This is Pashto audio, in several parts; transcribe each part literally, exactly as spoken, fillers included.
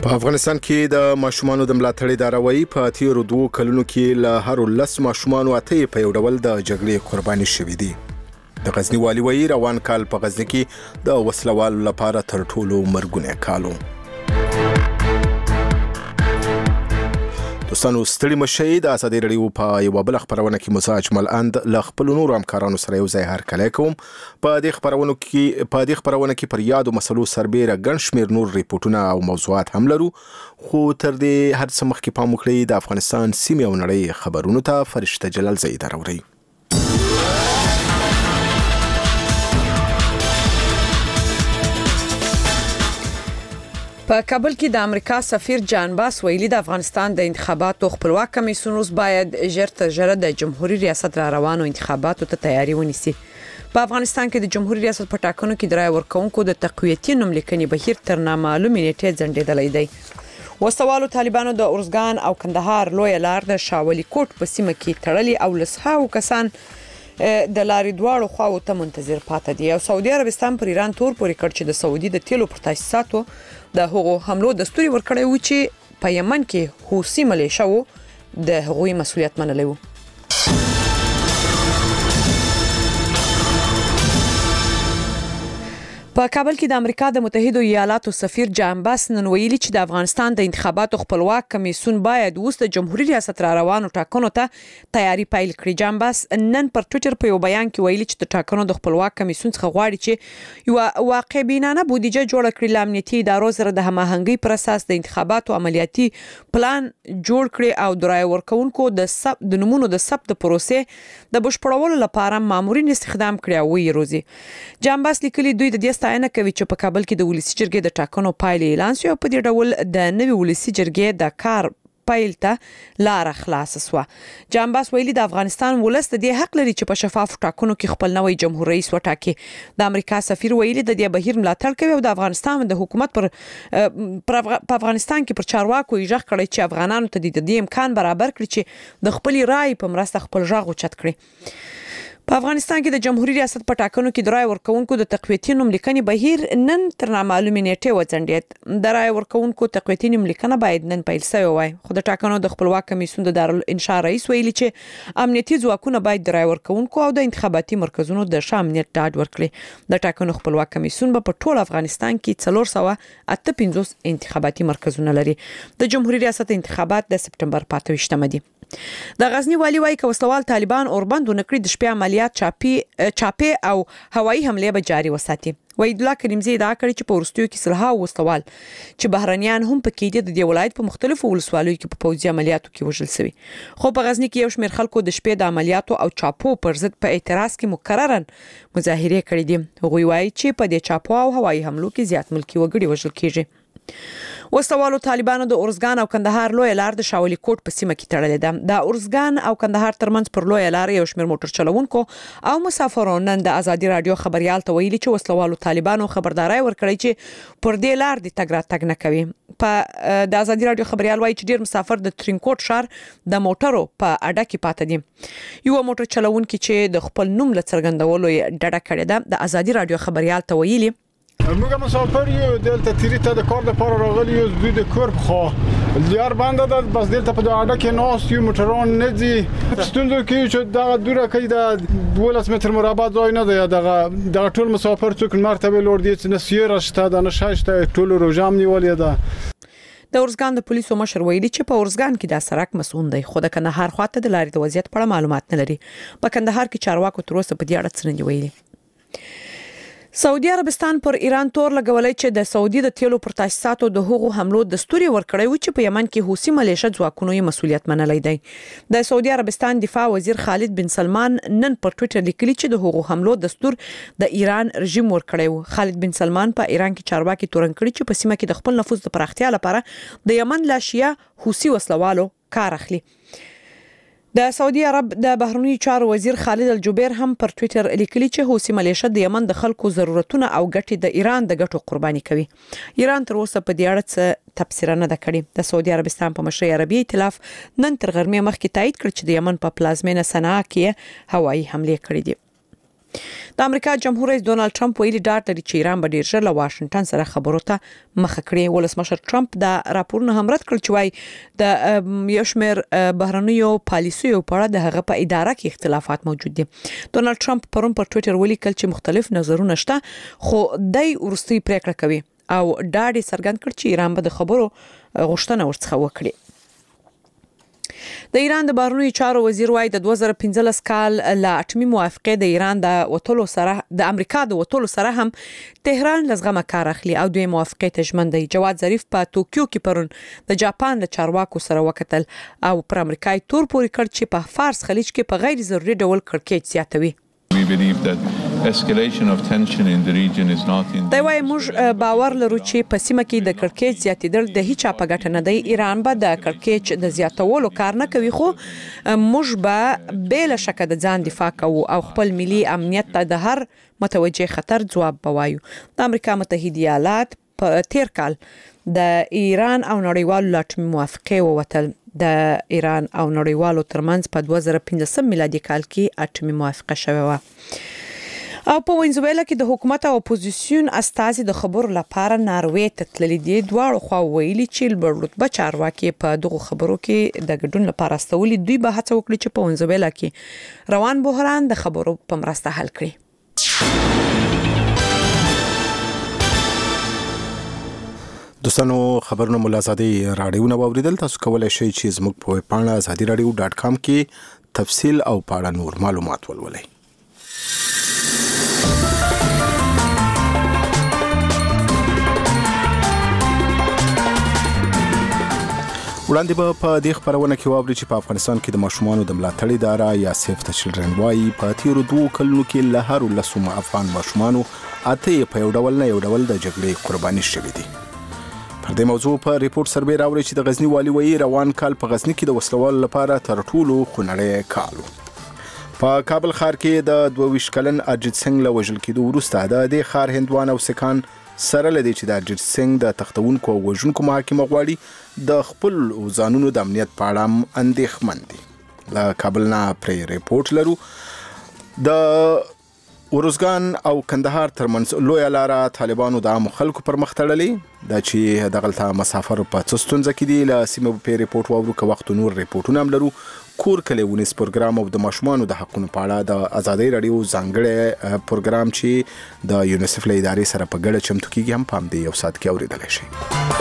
په افغانستان کې د ماشومانو د ملاتړ اداره وایي په تیرو دوه کلونو کې له هر لس ماشومانو اته په یو ډول د جګړې قرباني شوي دي. د غزنی والي وایي روان کال په غزنی کې د وسلوالو لپاره تر ټولو مرګونه کالو. دوستانو ستړي مشي د ازادي رادیو په یو بل خبرونه کې مزاج ملند ل خپل نور همکارانو سره یو ځای هر کله کوم. په دې خبرونه کې په دې خبرونه کې پر یادو مسلو سربېره ګڼ شمېر نور ریپورتونه او موضوعات هم لرو، خو تر دې هر څه مخکې پام وکړئ د افغانستان سیمې او نړۍ خبرونو ته. فرشته جلال زئی دراوري. په کابل کې د امریکا سفیر جان باس ویلي د افغانستان د انتخاباتو خپلواک کمیسیون اوس باید ژر تر ژره د جمهوریت ریاست را روانو انتخاباتو ته تیاری ونیسي. په افغانستان کې د جمهوریت ریاست په ټاکنو کې د رای ورکونکو د تقویتي نوملیکنې بهیر تر نامعلومې نیټې ځنډېدلی دی. وسوالو طالبانو د اورزګان او کندهار لویه لار د شاولي کوټ په سیمه کې تړلي او لسهاو کسان د لارې دواړو خواو ته منتظر پاتې دي. او سعودي عربستان پر ایران تور پورې کړ چې د سعودي د تیلو پر تاسیساتو د هغو حملو دستوري ورکړی و چې په یمن کې حوثي ملیشو د هغوی مسؤلیت منلی و. په کابل کې د امریکا د متحده ایالاتو سفیر جان باس نن ویلي چې د افغانستان د انتخاباتو خپلواک کمیسیون باید اوس د جمهوریت ریاست را روانو ټاکنو ته تیاری پیل کړي. جان باس نن پر ټوئیټر په یو بیان کې ویلي چې د ټاکنو د خپلواک کمیسیون څخه غواړي چې یو واقع بینانه بودیجه جوړ کړي، ل امنیتي ادارو سره د هماهنګۍ پر اساس د انتخاباتو عملیاتي پلان جوړ کړي او د رای ورکونکو د سب د نمونو د ثبت پروسې د بشپړولو لپاره مامورین استخدام کړي او وی روزي. جان باس لیکلي دوی د دې ستاینه کوي چې په کابل کې د ولسی جرګې د ټاکنو پایلې اعلان شوې او په دې ډول د نوي ولسی جرګې د کار پیل ته لار خلاص شوه. جان باس ویلي د افغانستان ولس د دې حق لري چې په شفاف ټاکنو کې خپل نوی جمهور رئیس وټاکي. د امریکا سفیر ویلي د دې بهیر ملاتړ کوي او د افغانستان د حکومت پر په افغانستان کې پر چارواکو یې ژغ کړی چې افغانانو ته د دې امکان برابر کړي چې د خپل رائے په مرسته خپل ژغ اوچت کړي. په افغانستان کې د جمهوریت ریاست په ټاکنو کې د رای ورکونکو د تقویتي نوملیکنې بهیر نن تر نامعلومې نیټې وځنډېد. د رای ورکونکو تقویتي نوملیکنه باید نن پیل شوې وای، خو د ټاکنو د خپلواک کمیسیون د دارالانشا رئیس ویلي چې امنیتي ځواکونه باید د رای ورکونکو او د انتخاباتي مرکزونو د ښه امنیت ډاډ ورکړي. د ټاکنو خپلواک کمیسیون به په ټول افغانستان کې څلور سوه اته پنځوس انتخاباتي مرکزونه لري. د جمهوریت ریاست انتخابات د سپټمبر په اته ویشتمه دي. د غزنی والي وايي که وسلوال طالبان اوربند ونکړي د شپې عملیات چاپی چاپی او هوایي حمله به جاري وساتي. وحید الله کریمزی ادعا کړې چې په ورستیو کې سلها وسلوال چې بهرنیان هم پکې دي د دې ولایت په مختلفو ولسوالیو کې په پوځي عملیاتو کې وژل شوي. خو په غزنی کې یو شمېر خلکو د شپې د عملیاتو او چاپو پر ضد په اعتراض کې مکررن مظاهرې کړې دي. هغوی وایي چې په دې چاپو او هوایي حملو کې زیات ملکي وګړي وژل کیږي. وسوالو طالبانو د اورزګان او کندهار لویه لار د شاولي کوټ په سیمه کې تړلې ده. د اورزګان او کندهار ترمنځ پر لویه لار یو شمېر موټر چلوونکو او مسافرونو نن د ازادي رادیو خبريال ته ویلي چې وسلوالو طالبانو خبرداري ورکړی چې پر دې لار د تګ راتګ نه کوي. په د ازادي رادیو خبريال وایي چې ډیر مسافر د ترینکوټ شهر د موټرو په اډه کې پاتې دي. یو موټر چلوونکي چې د خپل نوم لڅرګندولو ډډه کړې ده د ازادي رادیو خبريال ته ویلي موږ مسافر یو دلته تیری ته د کار لپاره راغلی یو دوی د کور خو لیار باندې د بس دلته په اډه کې ناس یو موټرون نه دي ستوندو کې چې دا دوره کې د دولس متر مربع ځای نه دی. دغه د ټول مسافر څوک مرتبه لور دي چې نسیر شته د نشاشته ټول روجام نیولې ده. د اورزګان د پولیسو مشر ویلي چې په اورزګان کې د سرک مسؤل دی، خو د کندهار خواته د لارې د وضعیت په اړه معلومات نه لري. په کندهار کې چارواکو تر اوسه په دې اړه څه نه ویلي. سعودي عربستان پر ایران تور لګولای چې د سعودي د تیلو پر تاسیساتو د هغو حملو دستوري ورکړی و چې په یمن کې حوثي ملیشه ځواکونو یې مسؤلیت منلی دی. د سعودي عربستان دفاع وزیر خالد بن سلمان نن پر ټوئیټر لیکلی چې د هغو حملو دستور د ایران رژیم ورکړی و. خالد بن سلمان په ایران کې چارواکي تورن کړي چې په سیمه کې د خپل نفوذ د پراختیا لپاره د یمن لا شیعه حوثي وسلوالو کار اخلي. د سعودي عرب د بهرنی چارو وزیر خالد الجبیر هم پر ټوئیټر لیکلی چې حوثي ملیشه د یمن د خلکو ضرورتونه او ګټې د ایران د ګټو قرباني کوي. ایران تر اوسه په دې اړه څه تبصره نه ده کړې. د سعودي عربستان په مشرۍ عربي ائتلاف نن تر غرمې مخکې تایید کړ چې د یمن په پلازمینه صنعا کې هوایي حمله کړې دي. د امریکا جمهور رئیس ډونالد ټرمپ ویلي ډاډ لري چې ایران به ډیر ژر له واشنگټن سره خبرو ته مخه کړي. ولسمشر ټرمپ د راپورونو هم رد کړ چې وايي د یو شمېر بهرنیو پالیسیو په اړه د هغه په اداره کې اختلافات موجود دي. ډونالد ټرمپ پرون پر ټوئیټر ولیکل چې مختلف نظرونه شته خو دای ورستي پریکړه کوي او ډاډ یې څرګند کړ چې ایران به د خبرو غوښتنه ورڅخه وکړي. د ایران د بهرنیو چارو وزیر وايي د دوه زره پنځلس کال لا اټومي موافقه د ایران د وټولو سره د امریکا د وټولو سره هم تهران لزغمه کار اخلي او دوی موافقه ته ژمن دی. جواد ظریف په توکیو کې پرون د جاپان له چارواکو سره وکتل او پر امریکای تور پوري کړ چې په فارس خلیج کې په غیر ضروري ډول کړکېچ زیاتوي. We believe that escalation of tension in the region is not in دا وايي موږ باور لرو چې په سیمه کې د کړکېچ زیاتېدل د هیڅ په ګټه نه دی. ایران به د کړکېچ د زیاتولو کار نه کوي خو موږ به بل شکه د ځان دفاع کوو او خپل ملي امنیت ته د هر متوجه خطر جواب بوایو. د امریکا متحده ایالات په تیر کال د ایران او نړیوالو لاټمي موافقه ووتل. د ایران او نړیوالو ترمنځ په دوه زره پنځه میلادي کال کې اټومي موافقه شوه و. او په وینزویلا کې د حکومت او اپوزیسیون استازي د خبرو لپاره ناروې ته تللي دي. دواړو خوا ویلي چې لوړ رتبه چارواکي په دغه خبرو کې د ګډون لپاره استولي. دوی به هڅه وکړي چې په وینزویلا کې روان بحران د خبرو په مرسته حل کړي. دوستانو خبرونه ملازادي رادیو نو اوریدل. تاسو کولای شئ چې زموږ په ویب پاڼه ازادي رادیو ډاټ کام کې تفصیل او پاړه نور معلومات ولولئ. وړاندې به په دې خبرونه کې واوري چې په افغانستان کې د ماشومانو د ملاتړ اداره یا سیف د چلډرن وايي په تیرو دوه کلونو کې له هر لسمه افغان ماشومانو اته په یو ډول نه یو ډول د جګړې قرباني شوي دي. پر دې موضوع په ریپورت سربې راوړي چې د غزنی والي وایي روان کال په غزنی کې د وسلوال لپاره تر ټولو خونړی کال و. په کابل ښار کې د دوه ویشت کلن اجیت سنگ له وژل کېدو وروسته د دې ښار هندوان او سکان سره لدی چې د اجیت سنگ د تختونکو او وژونکو محاکمه غواړي د خپل ځانونو د امنیت په اړه اندېښمن دي. له کابل نه پرې ریپورت لرو. د ورزګان او کندهار ترمنځ لوی لاره طالبانو د عام خلکو پر مخ تړلې دا چې دغلته مسافر په څستونځ کې دي. له سیمه په ریپورت واورو که وخت نور ریپورتونه هم لرو. کور کلی ونیس پروګرام او د ماشومانو د حقونو په اړه د ازادي رادیو ځانګړی پروګرام چې د یونیسف له ادارې سره په ګډه چمتو کیږي هم په همدې یو ساعت کې اوریدلی شي.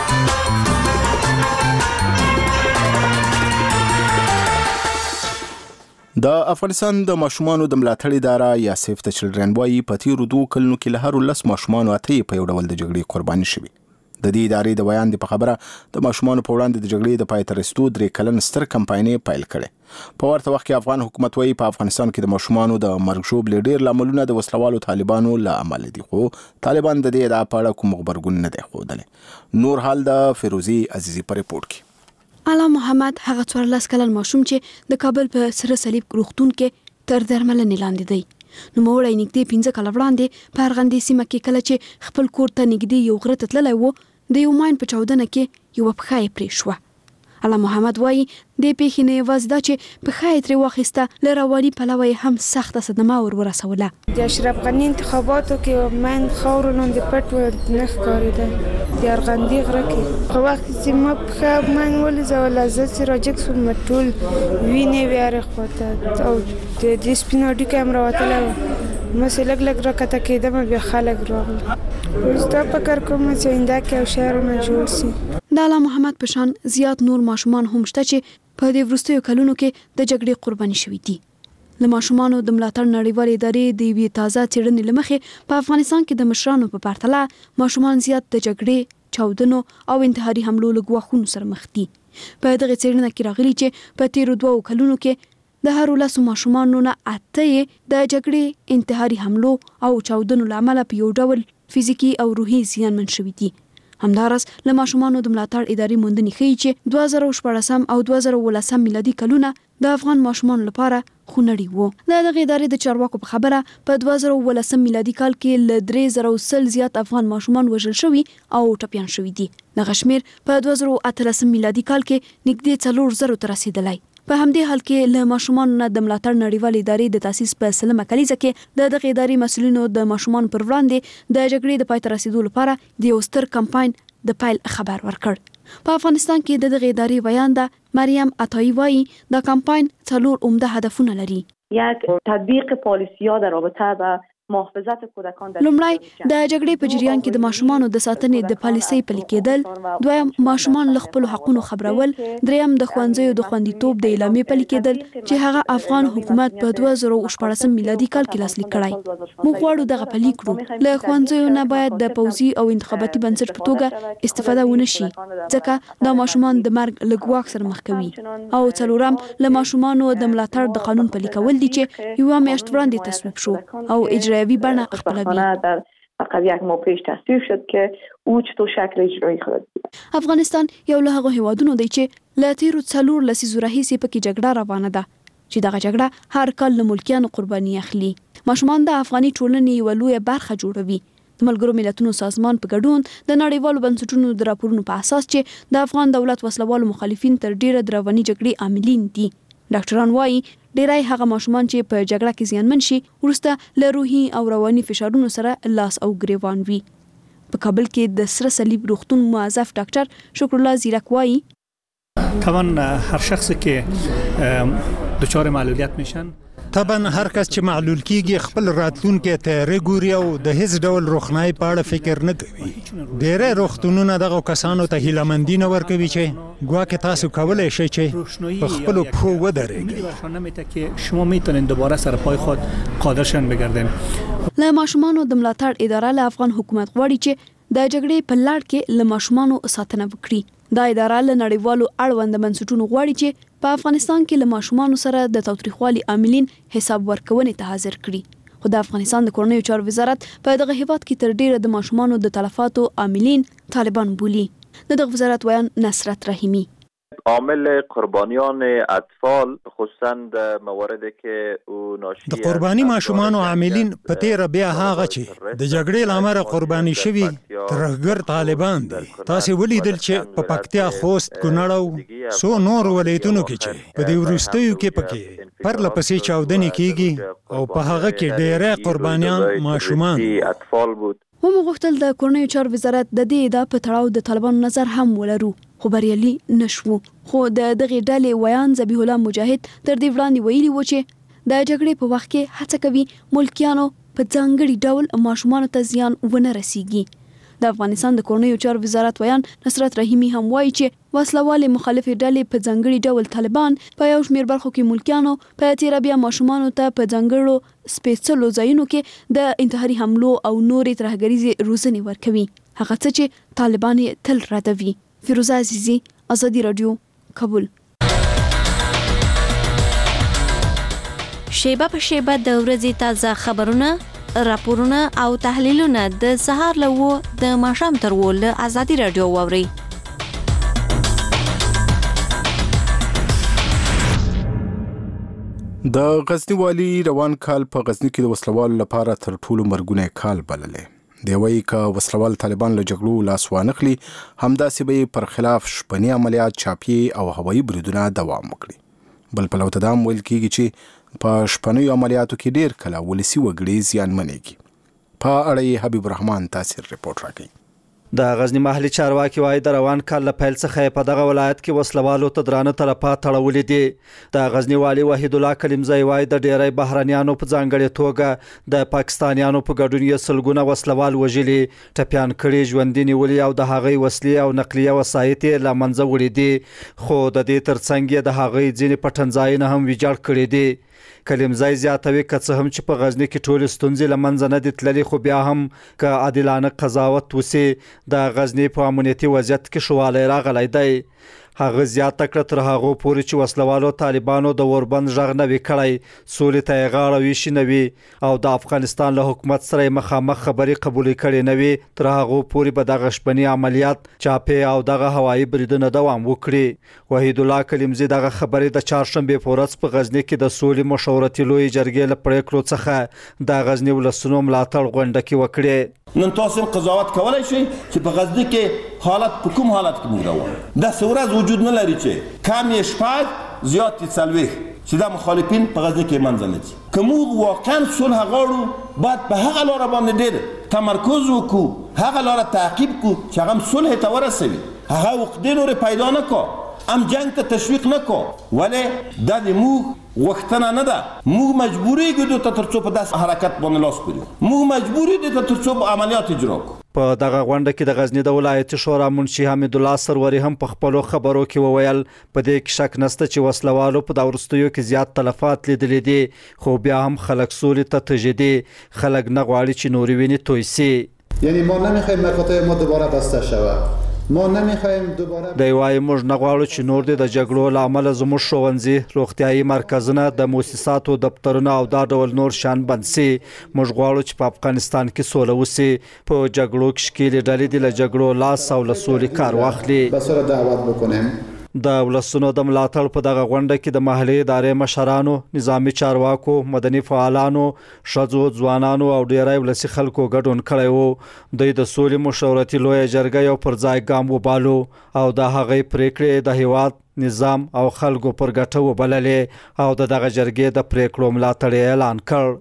د افغانستان د ماشومانو د ملاتړ اداره یا سیف د چلډرن وايي په تیرو دوه کلونو کې له هر لس ماشومانو اته په یو ډول د جګړې قرباني شوي. د دې ادارې د بیان په خبره د ماشومانو په وړاندې د جګړې د پای ته رسیدو درې کلن ستر کمپاینې پیل کړي. په ورته وخت کې افغان حکومت وايي په افغانستان کې د ماشومانو د مرګ ژوبلې ډېر لاملونه د وسلوالو طالبانو له امله دي خو طالبان د دې ادعا په اړه کوم غبرګون نه دی ښودلی. نور حال د فیروزي عزیزي په ریپورت کې. اعلی محمد هغه څوارلس کلن ماشوم چې د کابل په سره صلیب روغتون کې تر درملنې لاندې دی. نو موړی نږدې پنځه کاله وړاندې په ارغندې سیمه کې کله چې خپل کور ته نږدې یو غره ته تللی و د یو ماین په چاودنه کې یوه پښه یې پرې شوه. اعلی محمد وایي دې پیښې نه یوازې دا چې پښه یې ترې واخیسته له رواني پلوه یې هم سخته صدمه ور ورسوله. د اشرف غني انتخاباتو کې ماین خاورو لاندې پټ نه ښکارېده د ارغندې غره کې. په وخت چې ما پښه ماین ولیځوله زه چې راجګ شوم ټول وینې وې هرې خواته او د دې سپین هډوکی هم راوتلی و. ما چې لږ لږ راکته کېدم بیا خلک راغله. اوس دا فکر کوم چې آینده کې یو شهرونه جوړ سي. د اعلی محمد په شان زیات نور ماشومان هم شته چې په دې وروستیو کلونو کې د جګړې قرباني شوي دي. د ماشومانو د ملاتړ نړیوالې ادارې د یوې تازه څېړنې له مخې په افغانستان کې د مشرانو په پرتله ماشومان زیات د جګړې، چاودنو او انتحاري حملو له ګواښونو سره مخ دي. په دغه څېړنه کې راغلي چې په تیرو دوو کلونو کې د هر لسو ماشومانو نه اته د جګړې، انتحاري حملو او چاودنو له امله په یو ډول فزیکي او روحي زیانمن شوي دي. همداراز له ماشومانو د ملاتړ ادارې موندنې ښیي چې دوه زره شپاړسم او دوه زره اوولسم میلادي کلونه د افغان ماشومانو لپاره خونړي وو. د دغه ادارې د چارواکو په خبره په دوه زره اوولسم میلادي کال کې له درې زره سل زیات افغان ماشومان وژل شوي او ټپیان شوي دي. دغه شمېر په دوه زره اتلسم میلادي کال کې نږدې څلور زرو ته رسېدلی. په همدې حال کې له ماشومان نه د ملاتړ نړیوال ادارې د تاسیس په سلمه کلیزه کې د دغه ادارې مسؤلینو د ماشومان پر وړاندې د جګړې د پای ته رسیدو لپاره د یو ستر کمپاین د پیل خبر ورکړ. په افغانستان کې د دغه ادارې ویانده مریم عطایی وایي دا کمپاین څلور عمده هدفونه لري. یک تطبیق پالیسی‌ها در رابطه با محافظت کودکان در لومړی د جګړې په جریان کې د ماشومانو د ساتنې د پالیسۍ پلي کېدل، دویم ماشومان له خپل حقوقو خبرول، دریم د ښوونځیو د خوندیتوب د اعلامیې پلي کېدل چې هغه افغان حکومت په دوه زره شپاړسم میلادي کال کې لاسلیک کړی. موږ غواړو دغه پلي کړو. له ښوونځیو نه باید د پوځي او انتخاباتي بنسټ په توګه استفاده ونه شي ځکه دا ماشومان د مرګ له ګواښ سره مخ کوي. او څلورم له ماشومانو د ملاتړ د قانون پلي کول دي چې یوه میاشت وړاندې تصویب شو او اجرا وی بنا خپلوي. در فقط یک ماه پیش تصویب شد که او چطور شکل اجرایی خواهد بود. افغانستان یو له هغه هیوادونو دی چې له تیرو څلور لسیزو راهیسې پکې جګړه روانه ده چې دغه جګړه هر کال له ملکیانو قرباني اخلي. ماشومان د افغاني ټولنې یوه لویه برخه جوړوي. د ملګرو ملتونو سازمان په ګډون د نړیوالو بنسټونو د راپورونو په اساس چې د افغان دولت وسلوالو مخالفین تر ډیره د رواني جګړې عاملین دي. ډاکټران وایي ډیری هغه ماشومان چې په جګړه کې زیانمن شي وروسته له روحي او رواني فشارونو سره لاس او ګریوان وي. په کابل کې د سره صلیب روغتون موظف ډاکټر شکر الله زیرک وایي طبعا هر شخص که دچار معلولیت میشن طبعا هر کس چې معلول کیږي خپل راتلونکي ته ګوري او د هیڅ ډول روښنايي په اړه فکر نه کوي. ډېری روغتونونه دغه کسانو ته هیلهمندي نه ورکوي چې ګواکې تاسو کولی شئ چې په خپلو پښو ودرېږئ. شما میتونین دوباره سر پای خود قادر شن بگردین. له ماشومانو د ملاتړ اداره له افغان حکومت غواړي چې د جګړې په لړ کې له ماشومانو ساتنه وکړي. دا اداره له نړیوالو اړوند بنسټونو غواړي چې په افغانستان کې له ماشومانو سره د تاوتریخوالي عاملین حساب ورکونې ته حاضر کړي. خو د افغانستان د کورنیو چارو وزارت په دغه هیواد کې تر ډیره د ماشومانو د تلفاتو عاملین طالبان بولي. د دغه وزارت ویان نصرت رحیمی عامل قربانیان اطفال خصوصا د مواردی که او ناشی د قربانی ماشومان او عاملین په تیر بیا هغه چې د جګړې لامل قرباني شوی ترهګر طالبان دي. تاسو ولیدل چې په پکتیا، خوست، کونړ او سو نور ولایتونو کې چې په دې وروستیو کې پکې پرله پسې چاودنې کیږي او په هغه کې ډېرې قربانیان ماشومان اطفال بود. هم غوښتل د کورنیو چارو وزارت د دې ادعا په تړاو د طالبانو نظر هم ولرو خو بریالي نشو. خو د دغه ډلې ویان ذبیح الله مجاهد تر دې وړاندې ویلي و چې د جګړې په وخت کې هڅه کوي ملکیانو په ځانګړي ډول ماشومانو ته زیان ونه رسیږي. د افغانستان د کورنیو چارو وزارت ویان نصرت رحیمی هم وایي چې وسلوالې مخالفې ډلې په ځانګړي ډول طالبان په یو شمېر برخو کې ملکیانو په تیر بیا ماشومانو ته په ځانګړو سپېڅلو ځایونو کې د انتحاري حملو او نورې ترهګریزې روزنې ورکوي، هغه څه چې طالبان تل ردوي. فیروزه عزیزی، آزادی رادیو، کابل. شیبه په شیبه د ورځې تازه خبرونه، راپورونه او تحلیلونه د سهار له و د ماښام تر و له آزادی رادیو واورئ. د غزنی والی روان کال په غزنی کې د وسلوالو لپاره تر ټولو مرګونه کال بللې. دی وایي که وسلوال طالبان له جګړو لاس وانخلي همداسې به پر خلاف شپني عملیات، چاپي او هوایي بریدونه دوام وکړي. بل پلو ته دا هم ویل کېږي چې په شپنیو عملیاتو کې ډیر کله ولسي وګړي زیانمنېږي. په اړه یې حبیب الرحمن تاثیر رپورټ راکوي. د غزنی محلي چارواکي وايي د روان کال له پیل څخه په دغه ولایت کې وسلوالو ته درانه تلفات تړولې دي. د غزنی والي وحید الله کلیمزی وايي د ډیری بهرنیانو په ځانګړې توګه د پاکستانیانو په ګډون یې سلګونه وسلوال وژلي، ټپیان کړي، ژوندي نیولي او د هغوی وسلې او نقلیه وسایط یې له منځه وړي دي. خو د دې ترڅنګ یې د هغوی ځینې پټنځایونه هم ویجاړ کړي دي. کلیمزی زیاتوي که څه هم چې په غزنی کې ټولې ستونزې له منځه نه دي تللي، خو بیا هم که عادلانه قضاوت وسي د غزنی په امنیتي وضعیت کې ښه والی راغلی دی. هغه زیاته کړه تر هغو پورې چې وسلوالو طالبانو د اوربند غږ نه وي کړی، سولې ته یې غاړه ویشي نه وي او د افغانستان له حکومت سره یې مخامخ خبرې قبولې کړې نه وي، تر هغو پورې به دغه شپني عملیات، چاپې او دغه هوایي بریدونه دوام وکړي. وحید الله کلیمزی دغه خبرې د چهارشنبې په ورځ په غزنی کې د سولې مشورتي لویې جرګې له پرېکړو څخه د غزنی ولسونو ملاتړ غونډه کې وکړې. نن تاسو قضاوت کولای شئ چې په غزنی کې حالت په کوم حالت کې موږ روان ده. ورځ وجود نه لري چې کم یې شپږ زیات دي څلوېښت چې دا مخالفین په غزني کې منځ لري. که موږ واقعا صلح غواړو باید په هغه لاره باندې ډېر تمرکز وکړو، هغه لاره تعقیب کړو چې هغه صلح ته ورسوي، هغه عقدې نورې پیدا نه کړو، ام جنگ ته تشویق نه کړو. ولې دا د موږ غوښتنه نه ده، موږ مجبوري ګدو ته تر څو په داس حرکت باندې لاس پورې، موږ مجبوري دي تر څو په عملیات اجرا کړو. په دغه غونډه کې د غزنی د ولایتي شورا منشي حمید الله سروري هم په خپلو خبرو کې وویل په دې کې شک نشته چې وسلوالو په دا وروستیو کې زیات تلفات لیدلې دي، خو بیا هم خلک سولې ته تجدي، خلک نه غواړي چې نورې وینې توی سي. یعنی ما نمیخوایم مقاطع ما دوباره بسته شود، ما نمیخوایم دوباره دی وايي موږ نه غواړو چې نور د جګړو له امله زموږ ښوونځي، روغتیايي مرکزونه، د مؤسساتو دفترونه او دا ډول نور شان بند سي. موږ غواړو چې په افغانستان کې سوله وسي. په جګړو کې ښکېلې ډلې دې له جګړو لاس او له سولې کار واخلي. بسره دعوت بکنیم. د ولسونو د ملاتړ په دغه غونډه کې د محلي ادارې مشرانو، نظامی چارواکو، مدني فعالانو، ښځو، ځوانانو او ډیری ولسي خلکو ګډون کړی و. دوی د سولې مشورتي لویه جرګه یو پر ځای ګام وبالو او د هغې پریکړې د هیواد نظام او خلکو پر ګټه وبللې او د دغه جرګې د پریکړو ملاتړ اعلان کړ.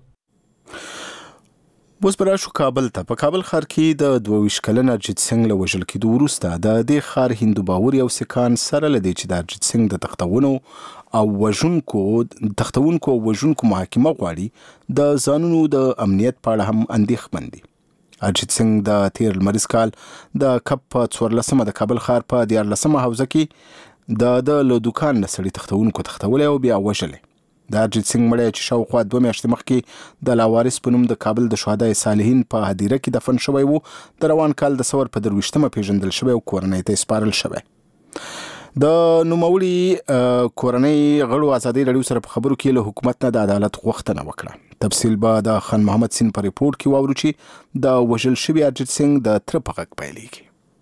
اوس به راشو کابل ته. په کابل ښار کې د دوه ویشت کلن ارجیت سنګ له وژل کېدو وروسته د دې ښار هندو باوري او سکان سره له دې چې د ارجیت سنګ د تختونو او وژونکو تختونکو او وژونکو محاکمه غواړي، د ځانونو د امنیت په اړه هم اندېښمن دي. ارجیت سنګ د تیر لمریز کال د کب په څوارلسمه د کابل ښار په دیارلسمه حوزه کې د د له دوکان نه سړي تختونکو تختولی او بیا وژلی. د ارجیت سنګ مړی چې شاوخوا دوه میاشتې مخکې د لاوارث په نوم د کابل د شهدای صالحین په هدیره کې دفن شوی و، د روان کال د ثور په درویشتمه پیژندل شوی او کورنۍ ته سپارل شوی. د نوموړي کورنۍ غړو ازادي راډیو سره په خبرو کې له حکومت نه د عدالت غوښتنه وکړه. تفصیل به د خان محمد سین په ریپورت کې واورو چې د وژل شوي ارجیت سنګ د تره په غږ پیلېږي.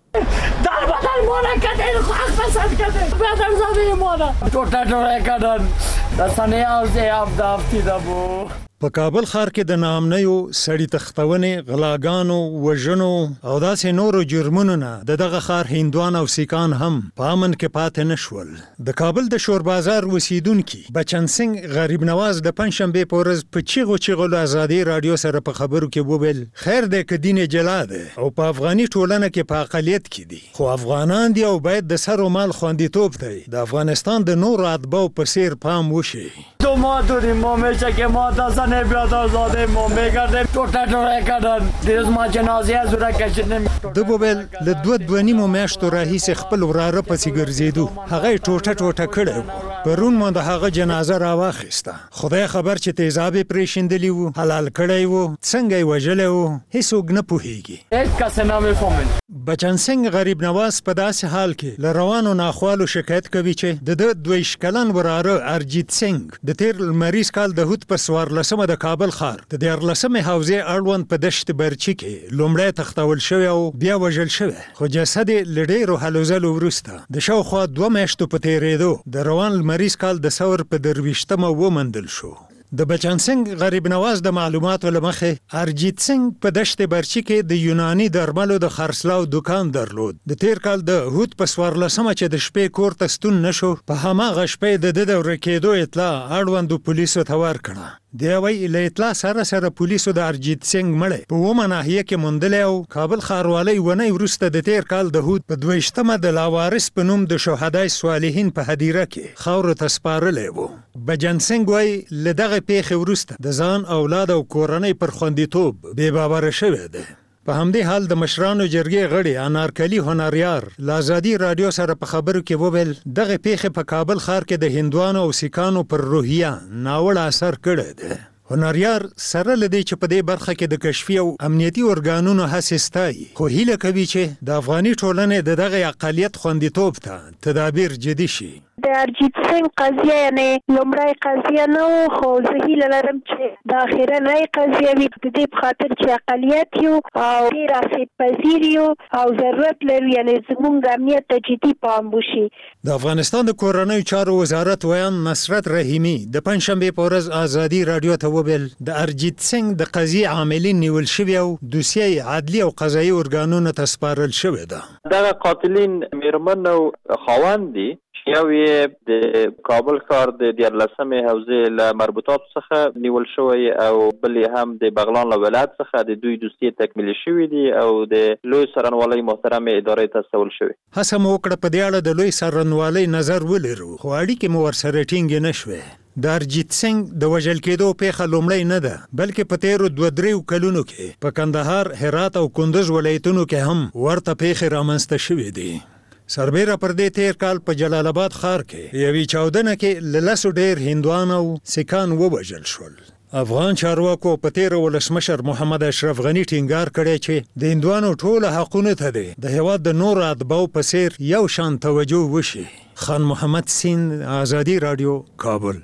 در بدن مانه کردن خواهد پسند کردن بدن زمین مانه توتا توتا کردن دستانه آوزه آفده افتیده بو. په کابل ښار کې د ناامنیو، سړي تختونې، غلاګانو، وژنو او داسې نورو جرمونو نه د دغه ښار هندوان او سیکان هم په امن کې پاتې نه شول. د کابل د شور بازار اوسیدونکي بچن سنګ غریب نواز د پنجشنبې په ورځ په چیغو چیغو له ازادي راډیو سره په خبرو کې وویل خیر دی که دین جلا دی او په افغاني ټولنه کې په اقلیت کې دي، خو افغانان دي او باید د سر و مال خوندیتوب دی د افغانستان د نورو اتباعو په څیر پام وشي. تو ما دونیم ما میشه که ما دستانه بیاد آزاده ما میگردیم توتا توتا کردن دیروز ما جنازه از را کشیدیم. د وویل له دوه دوه نیمو میاشتو راهیسې خپل وراره پسې ګرځېدو، هغه یې ټوټه ټوټه کړی و. پرون مو د هغه جنازه راواخیسته، خدای خبر چې تیزاب یې پرې شیندلي وو، حلال کړی و، څنګه یې وژلی و، هیڅوک نه پوهېږي. هیڅ کس نمیفهمین. بچن سنګ غریب نواز په داسې حال کې له روانو ناخوالو شکایت کوي چې د ده دوه ویشت کلن وراره ارجیت سنګ د تیر لمریز کال د هوت په څوارلسمه د کابل ښار د دیارلسمې حوزې اړوند په دشت برچي کې لومړی تختول شوی او بیا وژل شوی، خو جسد یې له ډېرو هلو ځلو وروسته د شاوخوا دوه میاشتو په تېرېدو د روان لمریز کال د ثور په درویشتمه وموندل شو. د بچن سنګ غریب نواز د معلوماتو له مخې ارجیت سنګ په دشت برچي کې د یوناني درملو د خرڅلاو دوکان درلود. د تیر کال د هوت په څوارلسمه چې د شپې کور ته ستون نشو، په هماغه شپې د ده د ورکېدو اطلاع اړوندو پولیسو ته ورکړه. دی وایي له اطلاع سره سره پولیسو د ارجیت سنګ مړی په اومه ناحیه کې موندلی او کابل ښاروالۍ ونۍ وروسته د تیر کال د هوت په دویشتمه د لاوارث په نوم د شهدای صالحین په هدیره کې خاورو ته سپارلی و. بچن سنګ وایي له دغه پیښې وروسته د ځان، اولاد او کورنۍ پر خوندیتوب بې باوره شوی دی. په همدې حال د مشرانو جرګې غړي انارکلي هنریار له ازادي راډیو سره په خبرو کې وویل دغه پیښې په کابل ښار کې د هندوانو او سیکانو پر روحیه ناوړه اثر کړی دی. هنریار سره له دې چې په دې برخه کې د کشفي او امنیتي ارګانونو هڅې ستایي، خو هیله کوي چې د افغاني ټولنې د دغه اقلیت خوندیتوب ته تدابیر جدي شي. د ارجیت سنګ قضیه یعنی لومړی قضیه نه و، خو زه هیله لرم چې د اخرنۍ قضیه وي، د دې په خاطر چې اقلیت یو او ډېر آسیب پذیر یو او ضرورت لرو یعنی زموږ امنیت ته جدي پام وشي. د افغانستان د کورنیو چارو وزارت ویان نصرت رحیمي د پنجشنبې په ورځ ازادي راډیو ته وویل د ارجیت سنګ د قضیې عاملین نیول شوي او دوسیه عدلي او قضایي ارګانونو ته سپارل شوې ده. دغه قاتلین میرمن او خاوند دي یو یې د کابل ښار د دیارلسمې حوزې له مربوطاتو څخه نیول شوی او بل یې هم د بغلان له ولایت څخه د دوی دوستي تکمیلي شوي دي او د لوی څارنوالۍ محترمې ادارې ته استول شوي. هڅه مو وکړه په دې اړه د لوی څارنوالۍ نظر ولرو، خو اړیکې مو ورسره ټینګې نه شوې. د ارجیت سنګ د وژل کېدو پیښه لومړی نه ده، بلکې په تیرو دوه دریو کلونو کې په کندهار، هرات او کندز ولایتونو کې هم ورته پیښې رامنځته شوې دي. سربیره پر دې تیر کال په جلال آباد ښار کې یوې چاودنه کې له لسو ډېر هندوان او سیکان ووژل شول. افغان چارواکو په تیر ولسمشر محمد اشرف غنی ټینګار کړی چې د هندوانو ټول حقونه ته دی د هیواد د نور اتباعو په څیر یو شان توجه وشي. خان محمد سیند، آزادي رادیو، کابل.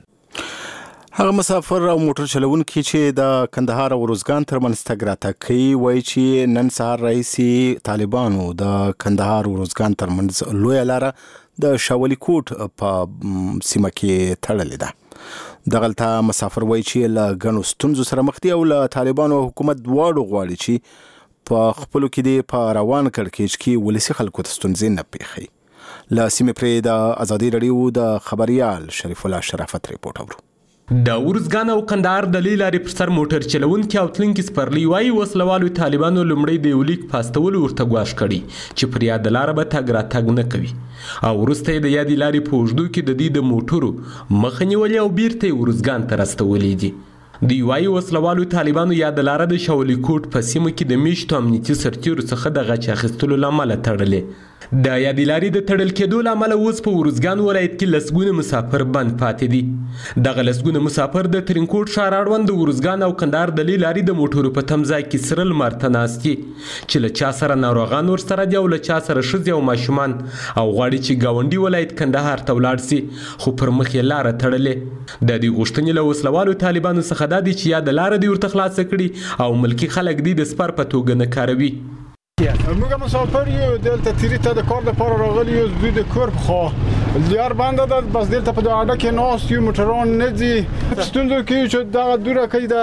هغه مسافر او موټر چلونکي چې د کندهار او روزګان ترمنځ تګ راتګ کوي وایي چې نن سهار راهیسې طالبانو د کندهار او روزګان ترمنځ لویه لاره د شاولي کوټ په سیمه کې تړلې ده. دغلته مسافر وایي چې له ګڼو ستونزو سره مخ دي او له طالبانو او حکومت دواړو غواړي چې په خپلو کې دې په روان کړکېچ کې ولسي خلکو ته ستونزې نه پېښوي. له سیمې پرې د ازادي راډیو د خبریال شریف الله شرافت ریپورټ اورو. د ورزګان او کندهار د لې لارې پر سر موټر چلونکي او تلونکي سپرلي وایي وسلوالو طالبانو لومړی د یو لیک په استولو ورته ګواښ کړي چې پر یاده لاره به تګ راتګ نه کوي او وروسته یې د یادې لارې په اوږدو کې د دې د موټرو مخه نیولې او بیرته یې ورزګان ته راستولې دي. دوی وایي وسلوالو طالبانو یاده لاره د شاولي کوټ په سیمه کې د میشتو امنیتي سرتیرو څخه د غچ اخیستلو له امله تړلې. د یادې لارې د تړل کېدو له امله اوس په ورزګان ولایت کې لسګونه مسافر بند پاتې دي. دغه لسګونه مسافر د ترینکوټ ښار اړوند د ورزګان او کندهار د لې لارې د موټرو په تم ځای کې سره لمر ته ناست دي چې له چا سره ناروغان ورسره دي او له چا سره ښځې او ماشومان او غواړي چې ګاونډي ولایت کندهار ته ولاړ سي خو پر مخ یې لاره تړلې. د دې غوښتنې له وسلوالو طالبانو څخه دا دي چې یا د لاره دې ورته خلاصه کړي او ملکي خلک دې د سپر په توګه نه کاروي. موږ مسافر یو دلته تیری ته د کار لپاره راغلي یو دوی د کور په خوا لیار بنده ده بس دلته په اډه کې ناست یو موټران نه ځي ستونزه کې چې دغه دوره کې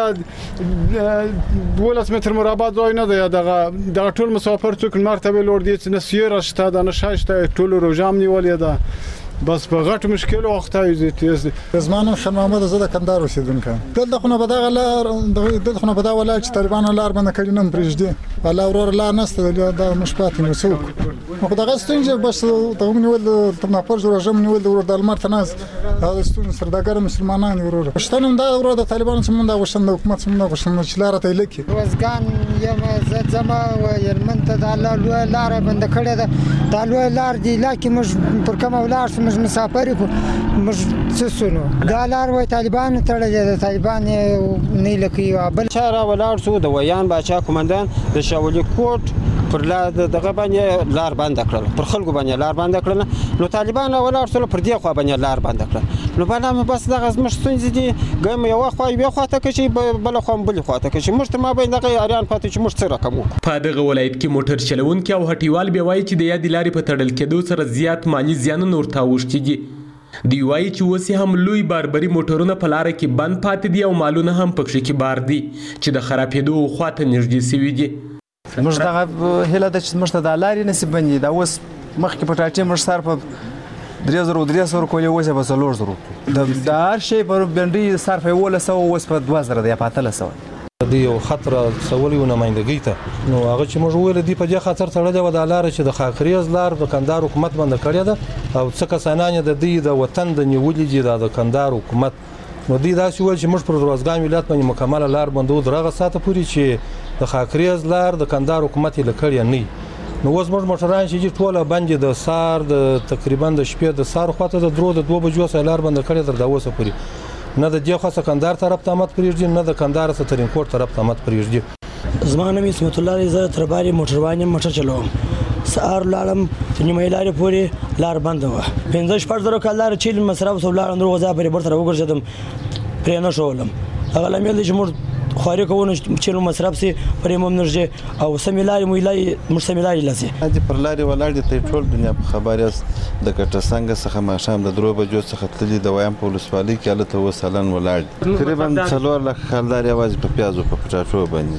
د دولس متر مربع ځای نه دی دغه دغه ټول مسافر څوک مرتبه لور دي چې نسیر شته د نشاشته ټول روجام نیولې ده بس په غټ مشکل وخت ایزه تیز زمانو خان محمد زده کندهار اوسیدونکو دلته خو نه بدغه لار دلته خو نه بدغه ولایت چې طالبانو لار باندې کړي نن پرېږدي الله ورور لار نسته دا مشپات نو څوک خو دغه ستونزه بس ته ونیول ته نه پر جوړ جام نیول ورور د المر تناز دا ستونزه سره دغه مسلمانان ورور پښتنم دا ورور د طالبانو څخه دا غوښتنه حکومت څخه غوښتنه چې لار ته لکی وزګان یم زه زما و يرمن ته د الله لار باندې کړي ده د الله لار دی لکه موږ پر کوم ولار مش مسافر کو مش سسونو دا لار وای طالبان تړلې د طالبان نه لکه بل چاره ولار سو د ویان باچا کومندان د شاولي کوټ پر لار دغه باندې لار بند کړل پر خلکو باندې لار بند کړل نو طالبان ولار سره پر دې خو باندې لار بند کړل نو باندې بس دغه مشتونز دي ګم یو خو یو خو ته کې بل خو بل خو ته کې مشت ما باندې دغه اریان پاتې چې مشت سره کوم په دغه ولایت کې موټر چلونکي او هټیوال به وایي چې د یادې لارې په تړل کېدو سره زیات مالی زیانونه ورته اوښتي دي. دی وایي چې اوس هم لوی باربري موټرونه په لاره کې بند پاتې دي او مالونه هم پکښې کې بار دي چې د خرابېدو خواته نږدې سوي دي. موږ دغه هیله ده چې موږ ته د لارې نصیب بندي دا اوس مخکې په ټاټې موږ سر په درې زره درې سوه کولې اوس یې په څلور زره د هر شی پر بنډۍ صرف یې اوولس سوه اوس په دوه زره دی یا په اتلس سوه د یو خطر سوالي نمائندګۍ ته نو هغه چې موږ ویل دي په دې خطر تړلې و د لارې چې د خاکریز لار د کندهار حکومت باندې کړې ده او څه کسانان د دې د وطن د نیولې دي د کندهار حکومت نو دې داسې ویل چې موږ پر روزګان ولایت باندې مکمله لار بندو درغه ساته پوری چې د خاکریز لار د کندهار حکومت لکړې نه نو اوس موږ موټران چې ټوله باندې د سار د تقریبا د شپې د سار خواته د درو د دوه بجو سره لار بند کړې تر دا اوسه پوری نه د دې خاصه کندهار طرف ته مت پریږدي نه د کندهار څخه ترینکوټ طرف ته مت پریږدي. زمانه می اسمت الله عزت ترباري موټروان موټر چلوم سار لاړم نیمه لارې پورې لار بند و پنځه شپږ زره کال لار چیل مصرف سو لار اندر وځه پرې برتر وګرځدم پرې نه شولم هغه لمل چې مور خوري کوونه چې مصرف سي پرې مم نرجه او سمیلاري مویلای مر سمیلاري لسي دې پر لارې ولاړ دي ټول دنیا په خبري است د کټه څنګه څخه ماشام د درو بجو څخه تللی د وایم په ولسوالۍ کې الته وسلن ولاړ تقریبا څلور لک خلدار یوازې په پیازو په پټاټو باندې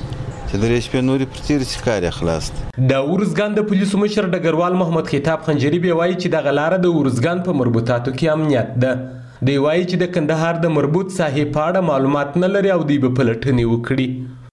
چې درې شپې نورې پر تېرې شي کار یې خلاص دی. د ارزګان د پولیسو مشر ډګروال محمد خطاب خنجري بیا وایي چې دغه لاره د ارزګان په مربوطاتو کې امنیت ده. دی وایي چې د کندهار د مربوط ساحې په اړه معلومات نه لري او دوی به پلټنې وکړي.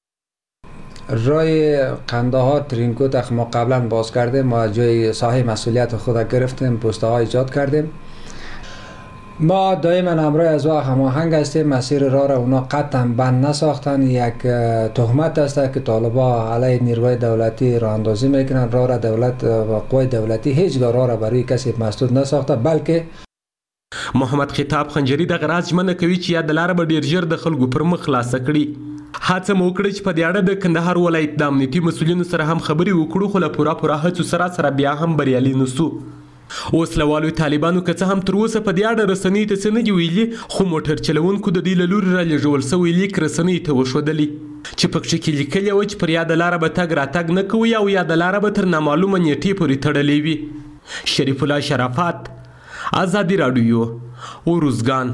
رای قندهار ترینکو تخ ما قبلا باز کردیم، ما جای ساحه مسئولیت خود گرفتیم، پوسته ها ایجاد کردیم. ما دائما همراه از وا هماهنگ هستیم. مسیر راه را اونا قطعا بند نساختن. یک تهمت است که طالبا علیه نیروهای دولتی راه اندازی میکنن. راه را دولت و قوای دولتی هیچگاه راه را برای کسی مسدود نساخته، بلکه محمد خطاب خنجري دغه راز ژمنه کوي چې یا د لاره به ډیر ژر د خلکو پر مخ خلاصه کړي. هڅه مو وکړه چې په دې اړه د کندهار ولایت د امنیتي مسؤلینو سره هم خبرې وکړو، خو له پوره پوره هڅو سره سره بیا هم بریالي نسو. اوس له والو طالبانو که څه هم تر اوسه په دې اړه رسنیو ته څه نه دي ویلي، خو موټر چلوونکو د دوی له لورې رالېږول شوی لیک رسنیو ته وښودلي چې پکښې کې لیکلي وه چې پر یاده لاره به تګ راتګ نه کوي او یاده لاره به تر نامعلومه نیټې پورې تړلې وي. شریف الله شرافت، آزادي راډیو، ارزګان.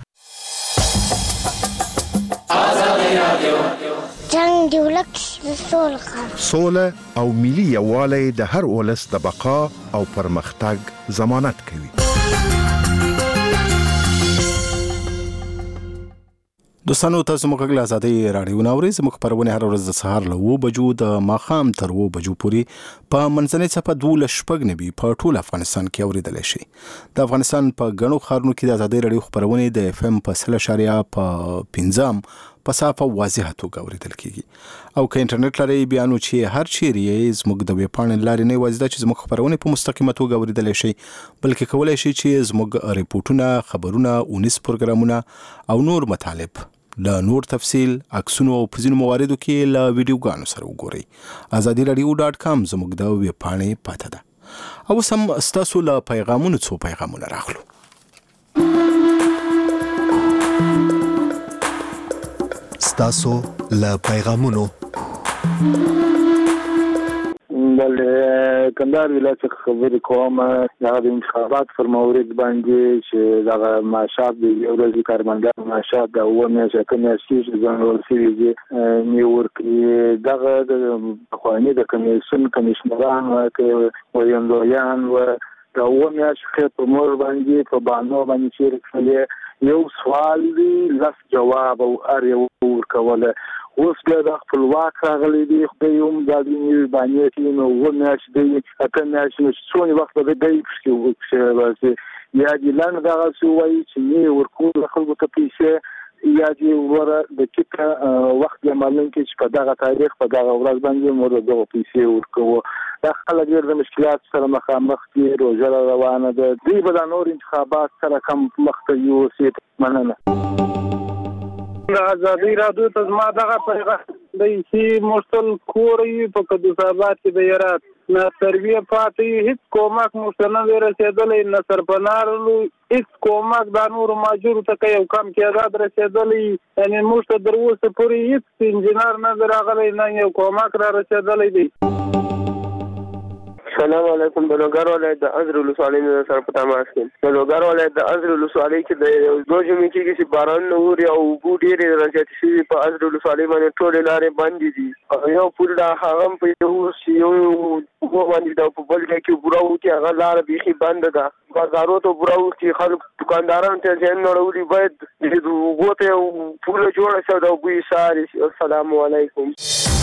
جنگ دی ولک سوله سوله او ملي یووالی د هر ولس د بقا او پرمختګ ضمانت کوي. دوستانو تاسو موږ له آزادۍ راډیو ناوري زموږ خبرونه هر ورځ د سهار له اوه بجو د ماښام تر اوه بجو پورې په منځنۍ څپه دولس شپږ نوي په ټول افغانستان کې اورېدلی شي. د افغانستان په ګڼو ښارونو کې د آزادۍ راډیو خبرونه د اف ام په سل اشاریه په پنځم په صافه واضحه توګه اورېدل کیږي. او که انټرنیټ لرئ بیا نو چې هر چیرې یې زموږ د ویب پاڼې لارې نه یوازې دا چې زموږ خبرونه په مستقیمه توګه اورېدلی شي، بلکې کولی شي چې زموږ ریپورټونه، خبرونه، اونیز پروګرامونه او نور مطالب له نور تفصیل، عکسونو او په ځینو مواردو کې له ویډیوګانو سره وګورئ. ازادي راډیو ډاټ کام زموږ د ویب پاڼې پته ده. او اوس هم ستاسو له پیغامونو څو پیغامونه راخلو. ستاسو له پیغامونو بله کندهار ولایت څخه خبرې کوم. هغه د انتخابات پر مورد باندې چې دغه معاشات د یو ورځې کارمندانو معاشات د اووه میاشتې اته میاشتې چې ځانګړل شوي دي مې ورکړي. دغه د پخواني د کمیسیون کمیشنران و ویندویان و د اووه میاشتې په مور باندې په بانو باندې چیرې کړلې، یو سوال دی لس جواب او هر یو ورکوله. اوس بیا د خپلواک راغلی دی، خدای هم دا د نوي بانې کې نو اووه میاشتې دی اته میاشتې نو څومره وخت به دی پکې وکړي. یا دې لنډ دغسې ووایي چې نه ورکول خلکو ته پیسې، یا دې وروره د ټیکه وخت یې معلوم کړي چې په دغه تاریخ په دغه ورځ باندې موږ دغه پیسې ورکوو. دا خلک ډېر د مشکلات سره مخامخ دي، روژه روانه ده، دوی به دا نور انتخابات سره کم مخته یوسي. مننه. د ازادۍ راډیو ته زما دغه پیغام دی چې موږ کور یو په قدس آباد کې د هرات نه تربیه پاتې هیڅ کومک موږ نه دی رسېدلی، نه سرپنارلو هیڅ کومک دا نورو ماجورو ته که یو کم تعداد رسېدلی، یعنې موږ ته تر اوسه پورې هیڅ انجینر نه دی راغلی، نه یو کومک را رسېدلی دی. سلام علیکم. د لوګر ولایت د ازر ولسوالۍ نه سره په تماس کې. د لوګر ولایت د ازر ولسوالۍ کې د دوه جمعې کېږي چې باران نه اوري او اوبه ډېرې رازیاتې شوي په ازر ولسوالۍ باندې ټولې لارې بندې دي. یو پل دا هغه هم په یو یو اوبه باندې ده، په بل ځای کې بوره وکړي هغه لاره بیخي بنده ده. بازارو ته بوره وکړي، خلک دوکاندارانو ته ذهن نړولي، باید د اوبو ته یو پوله جوړه شي او د اوبو یې ساري. السلام علیکم.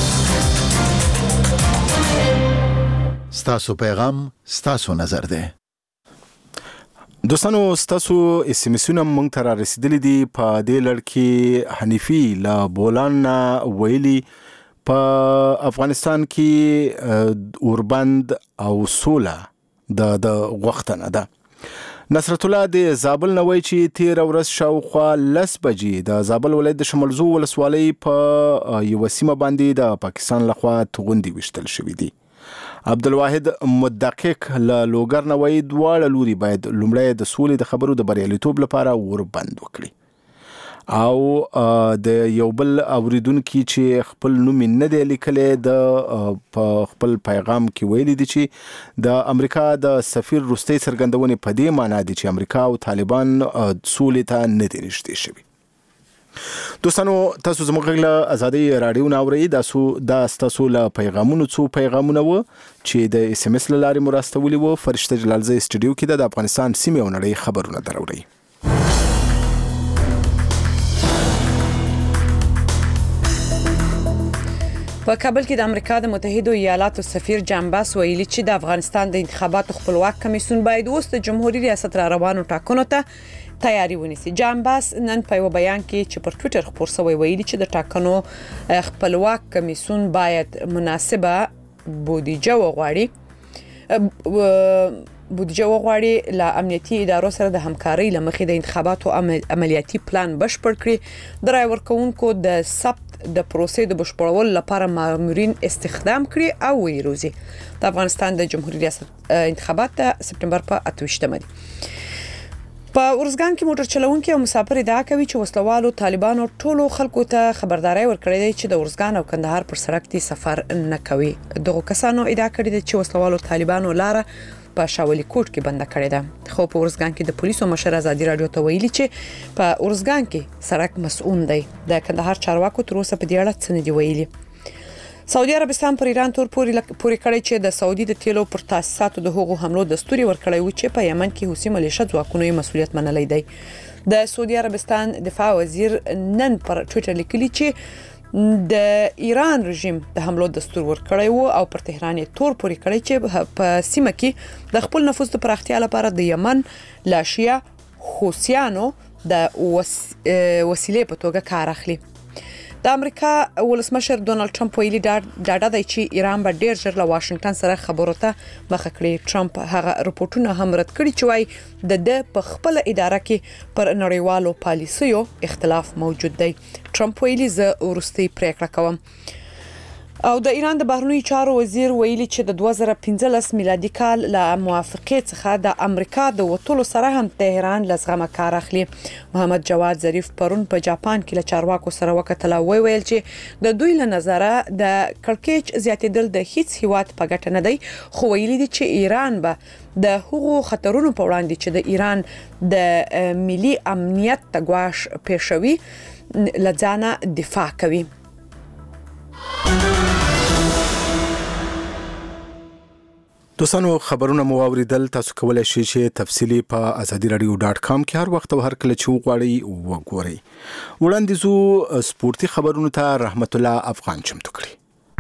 ستاسو پیغام ستاسو نظر ده. دوستانو ستاسو اس ام اسونه مونږ ته را رسیدلي دي. په دې لړ کې حنیفي له بولان ویلي په افغانستان کې اوربند او سوله د د غوښتنه ده. نصرت الله د زابل نه وایي چې تیر ورځ شاوخوا لس بجې د زابل ولایت د شمالزو ولسوالۍ په یوه سیمه باندې د پاکستان لخوا توغندي ویشتل شوي دي. عبدالواحد مدقق له لوګر نه وایي دواړه لوري باید لومړی د سولې د خبرو د بریالیتوب لپاره وربند وکړي. او د یو بل اوریدونکي چې خپل نوم نه دی لیکلی د په خپل پیغام کې ویلي دي چې د امریکا د سفیر وروستۍ څرګندونې په دې معنا دي چې امریکا او طالبان سولې ته نه دي نږدې شوي. دوستانو تاسو زموږ له ازادي رادیو ناوړی تاسو دا تاسو له پیغامونو څو پیغامونه و چې د اس ام اس لارې مرستولي وو. فرشته جلالزی استودیو کې د افغانستان سیمې او نړۍ خبرونه دروړي. په کابل کې د امریکا د متحده ایالاتو سفیر جان باس ویلي چې د افغانستان د انتخاباتو خپلواک کمیسیون باید اوس د جمهوریت ریاست را روانو ټاکنو ته تیاری ونیسي. جان باس نن په یو بیان کې چې پر ټوئیټر خبر شوی ویلي چې د ټاکنو خپلواک کمیسیون باید مناسبه بودیجه وغواړي بودیجه وغواړي له امنیتي ادارو سره د همکارۍ لمخې د انتخاباتو عملیاتي پلان بشپړ کړي. د رای ورکوونکو د ثبت د پروسې د بشپړولو لپاره مامورین استخدام کړي او ویروزي. د افغانستان د جمهوریت ریاست انتخابات د سپتمبر په اتوشتمه دي. په ورزګان کې موټر چلوونکي او مسافر ادعا کوي چې وسلوالو طالبانو ټولو خلکو ته خبرداري ورکړې ده چې د ورزګان او کندهار پر سړک دي سفر نه کوي. دغه کسانو ادعا کړې ده چې وسلوالو طالبانو لاره په شاولي کوټ کې بند کړې ده. خو په ورزګان کې د پولیسو مشر ازادي رادیو ته ویلي چې په ورزګان کې سړک مسؤون دی. د کندهار چارواکو تر اوسه په دې اړه څه نه دی ویلي. سعودي عربستان پر ایران تور پوري پوري کړی چې د سعودي د تیلو پر تاسیساتو د هغو حملو دستوري ورکړی و چې په یمن کې حوثي ملیشه ځواکونو یې مسؤلیت منلی دی. د سعودي عربستان دفاع وزیر نن پر ټوئیټر لیکلی چې د ایران رژیم د حملو دستور ورکړی وو او پر تهران تور پوري کړی چې په سیمه کې د خپل نفوذ د پراختیا لپاره د یمن لاشیا حوثیانو د وسیلې په توګه کار اخلي. د امریکا ولسمشر ډونالد ټرمپ ویلي ډاډه دی چې ایران به ډیر ژر له واشنگټن سره خبرو ته مخه کړي. ټرمپ هغه رپورټونه هم رد کړي چې وايي د د په خپل اداره کې پر نړیوالو پالیسیو اختلاف موجود دی. ټرمپ ویلي زه ورستي پریکړه کوم. او د ایران د بهرنیو چارو وزیر ویلي چې د دوه زره پنځلس میلادي کال له موافقې څخه د امریکا د وټولو سره هم تهران لزغمه کار اخلي. محمد جواد ظریف پرون په جاپان کې له چارواکو سره وکتل او ویل چې د دوی له نظره د کړکېچ زیاتېدل د هیڅ هیواد په ګټه نه دی. خو ویلي دي چې ایران به د هغو خطرونو په وړاندې چې د ایران د ملي امنیت ته ګواښ پېښوي لځانه دفاع کوي. دوستانو خبرونه مو اوریدل. تاسو کولای شئ چې تفصیلی په ازادي رادیو ډاټ کام کې هر وخت او هر کله چې وغواړئ وګورئ. وړاندیزو سپورتي خبرونه ته رحمت الله افغان چمتو کړی.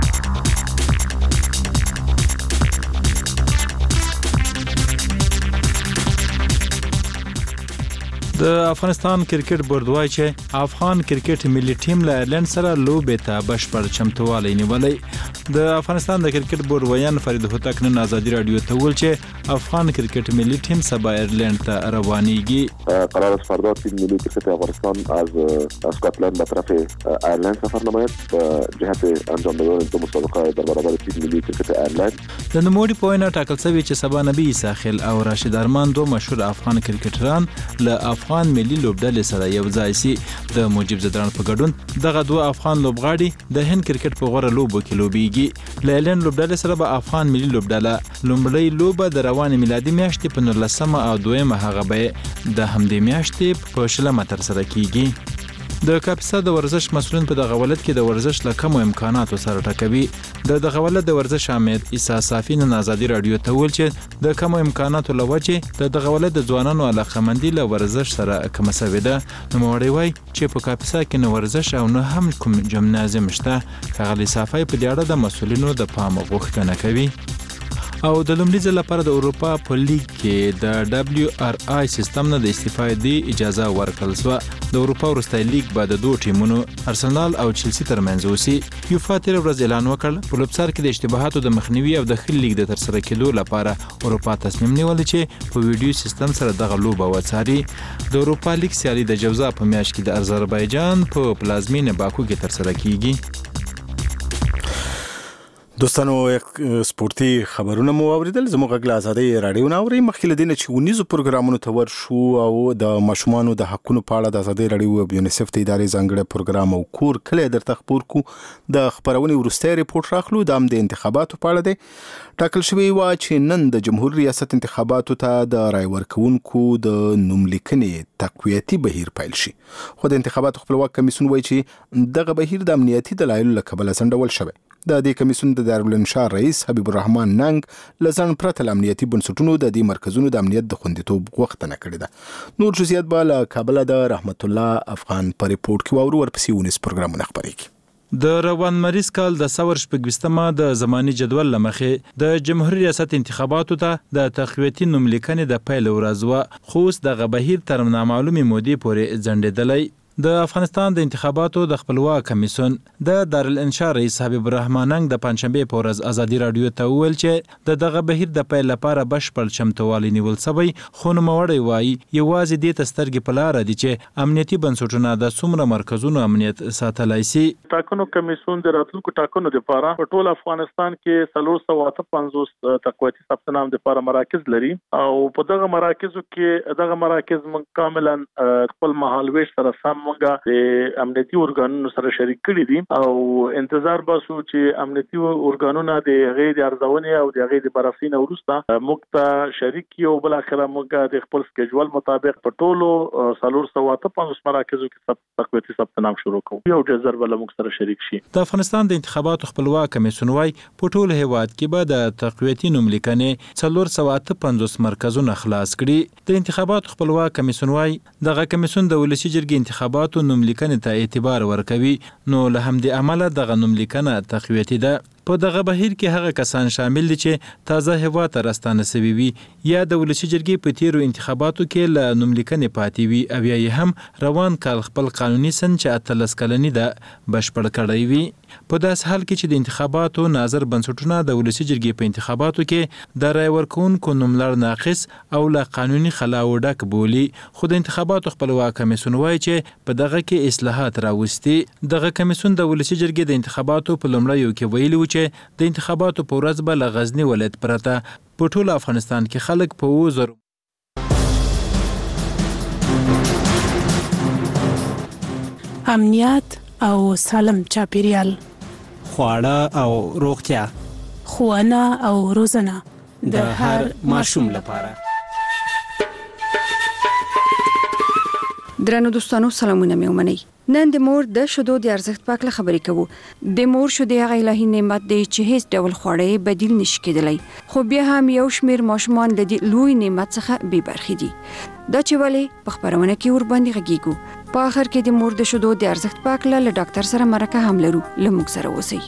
د افغانستان کرکټ بورډ وایي چې افغان کرکټ ملي ټیم له ایرلند سره لوبې ته بشپړ چمتووالی نیولی. د افغانستان د کرکټ بورډ ویان فرید هوتک نن ازادي رادیو ته ویل چې افغان کرکټ ملي ټیم سبا ایرلند ته روانیږي. قرار است فردا تیم ملی کرکت افغانستان از اسکاتلند به طرف ایرلند سفر نماید به جهت انجام دادن دو مسابقه در برابر تیم ملی کرکت ایرلند. د نوموړي په وینا ټاکل شوی چې سبا نبی ساحل او راشد ارمان دوه مشهور افغان کرکټران له افغان ملي لوبډلې سره یو ځای سي. د موجب زدران په ګډون دغه دوه افغان لوبغاړي د هند کرکټ په غوړه لوبو کې لوبيږي. له ایرلند لوبډلې سره به افغان ملي لوبډله لومړی لوبه د روانې میلادي میاشتې په نولسمه او دویمه هغه به د همدې میاشتې په شلمه تر سره کیږي. د کاپیسا د ورزش مسؤلین په دغه ولادت کې د ورزش له کمو امکاناتو سره ټکوي. د دغه ولادت د ورزش امید عیسی صافی نن ازادي رادیو ته ویل چې د کمو امکاناتو له وجې د دغه ولادت د ځوانانو علاقمندي له ورزش سره کم شوې ده. نوموړی وایي چې په کاپیسا کې نه ورزش او نه هم کوم جمنازیم شته. ښاغلي صافی په دې اړه د مسؤلینو د پام غوښتنه کوي. او د لومړي ځل لپاره د اروپا په لیګ کې د دبليو ار آی سیستم نه د استفادې اجازه ورکړل شوه. د اروپا وروستی لیګ به د دوه ټیمونو ارسنال او چلسی ترمنځ وسی. یوفا تیر ورځ اعلان وکړ په لوبسار کې د اشتباهاتو د مخنیوي او د ښه لیګ د ترسره کېدو لپاره اروپا تصمیم نیولی چې په ویډیو سیستم سره دغه لوبه وڅاري. د اروپا لیګ سیالي د جوزا په میاشت کې د آذربایجان په پلازمینه باکو کې ترسره کیږي. دوستانو سپورتي خبرونه مو اوریدل زموږ غږ آزادۍ رادیو ناوري مخکې لدینه چې ونیزو پروګرامونو ته ورشو او د ماشومانو د حقونو په اړه د آزادۍ رادیو او یونیسف ته ادارې ځانګړي پروګرام او کور کله درته خبر کو د خبرونې ورستۍ ریپورت راخلو د ام د انتخاباتو په اړه دی ټاکل شوی و چې نن د جمهوریت ریاست انتخاباتو ته د رای ورکونکو د نوملیکنې تقویتي بهیر پیل شي خو د انتخاباتو خپلواک کمیسیون وایي چې دغه بهیر د امنیتي دلایلو له کبله ځنډول شوی د دې کمیسیون د دارالانشار رئیس حبیب الرحمن ننګ لزن پرته امنیتي بنسټونو د دې مرکزونو د امنیت د خوندیتوب غوښتنه کړې ده نور جزئیات به له کابل د رحمت الله افغان په ریپورت کې واورو ورپسې ونیس پروګرامونه خبرېږي د روان مریض کال د سور شپږویشتمه د زماني جدول لمخې د جمهوریت ریاست انتخاباتو ته د تقویتي نوملیکنې د پیل ورځ و خو اوس دغه بهیر تر نامعلومې مودې پورې ځنډېدلی د افغانستان د انتخاباتو د خپلواک کمیسیون د دارالانشار رئیس حبیب الرحمن ننګ د پنځشنبه په ورځ ازادي رادیو ته وویل چې د دغه بهیر د پیل لپاره بشپړ چمتووالی نیول شوی خو نوموړی وایي یوازې دې ته سترګې په لاره دي چې امنیتي بنسټونه د څومره مرکزونو امنیت ساتلای شي ټاکنو کمیسیون د راتلونکو ټاکنو لپاره په ټول افغانستان کې څلور سوه اته پنځوس تقویتي ثبت نام لپاره مراکز لري او په دغه مراکزو کې دغه مراکز کاملا خپل مهالويش سره سم موږ د امنیتي ارګانونو سره شریک کړي دي او انتظار باسو چې امنیتي ارګانونه د غیر ارزونې او د غیر بررسي نه وروسته موږ ته شریک کیو بل اخره موږ د خپل سکیجول مطابق په ټولو څلور سوه اته پنځوس مراکزو کې تقویتي ثبت نام شروع کوو یو ډزر بل موږ سره شریک شي د افغانستان د انتخاباتو خپلواک کمیسیون وايي په ټول هیواد کې به د تقویتي نوملیکنې څلور سوه اته پنځوس مرکزونه خلاص کړي د انتخاباتو خپلواک کمیسیون وايي دغه کمیسیون د ولسی جرګې انتخاباتو نوملیکنې ته اعتبار ورکوي نو له همدې امله دغه نوملیکنه تقویتي ده په دغه بهیر کې هغه کسان شامل دي چې تازه هیواد ته راستانه شوي وي یا د ولسی جرګې په تیرو انتخاباتو کې له نوملیکنې پاتې وي او یا هم روان کال خپل قانوني سن چې اتلس کلنی ده بشپړ کړی وي په داس حال کې چې د انتخاباتو ناظر بنسټونه د ولسی جرګې په انتخاباتو کې د رای ورکونکو نوملړ ناقص او له قانوني خلاو ډک بولي خو د انتخاباتو خپلواک کمیسیون وایي چې په دغه کې اصلاحات راوستي دغه کمیسیون د ولسی جرګې د انتخاباتو په لومړیو کې ویلي چې د انتخاباتو په ورځ به له غزني ولایت پرته په ټول افغانستان کې خلک په اووه زرو امنیت او سالم چاپیریال خواړه او روغتیا ښوونه او روزنه د هر ماشوم لپاره درنو دوستانو سلامونه مې ومنئ نن د مور د شیدو د ارزښت په اړه خبرې کوو د مور شیدې هغه الهي نعمت دی چې هیڅ ډول خوړې بدیل نشي کېدلی خو بیا هم یو شمیر ماشومان له دې لوی نعمت څخه بې برخې دي دا چې ولې په خبرونه کې ور باندې غږیږو په اخر کې د مور د شیدو د ارزښت په اړه له ډاکټر سره مرکه هم لرو له موږ سره اوسئ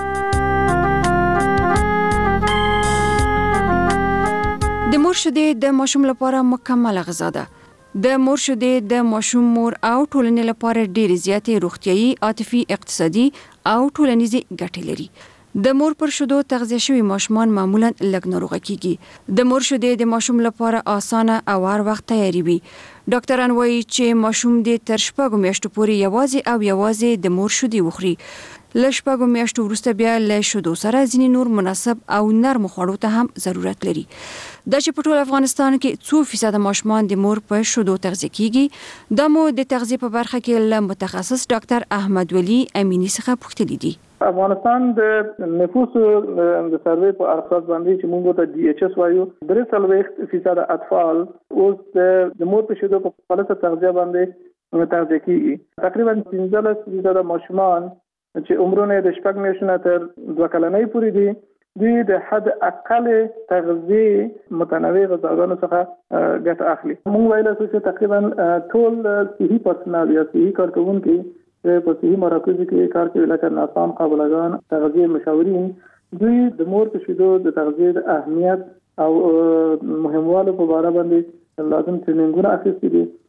د مور شیدې د ماشوم لپاره مکمل غذا ده د مور شیدې د ماشوم مور او ټولنې لپاره ډېرې زیاتې روغتیايي، عاطفي، اقتصادي او ټولنیزې ګټې لري. د مور پر شیدو تغذیه شوي ماشومان معمولا لږ ناروغه کیږي. د مور شیدې د ماشوم لپاره اسانه او هر وخت تیاری وي. ډاکټران وایي چې ماشوم دې تر شپږو میاشتو پورې یوازې او یوازې د مور شیدې وخوري. له شپږو میاشتو وروسته بیا له شیدو سره ځینې نور مناسب او نرم خوړو ته هم ضرورت لري. دا چې په ټول افغانستان کې څو فیصد ماشومان د مور په شیدو تغذیه کیږي دا مو د تغذیه په برخه کې له متخصص ډاکټر احمد ولی امینی څخه پوښتنه دي. افغانستان د نفوس د سروې په اساس باندې چې موږ ته ډي ایچ اس وایو درې څلوېښت فیصد اطفال اوس د مور په شیدو په غلطه تغذیه باندې تغذیه کیږي. تقریبا پنځلس فیصد ماشومان چې عمرونه د شپږ میاشتو تر دوه کلنۍ پورې دي دوی د حد اقل تغذیه متنوع غذاګانو څخه ګټه اخلي. موږ ویل چې تقریبا ټول صحي پرسنل یا صحي کارکونکي په صحي مراکزو کې کار کوي لکه ناسام قابلګان تغذیه مشاورین دوی د مور په شیدو د تغذیه اهمیت او مهموالي په اړه باندې لازم ټریننګونه اخیستي دي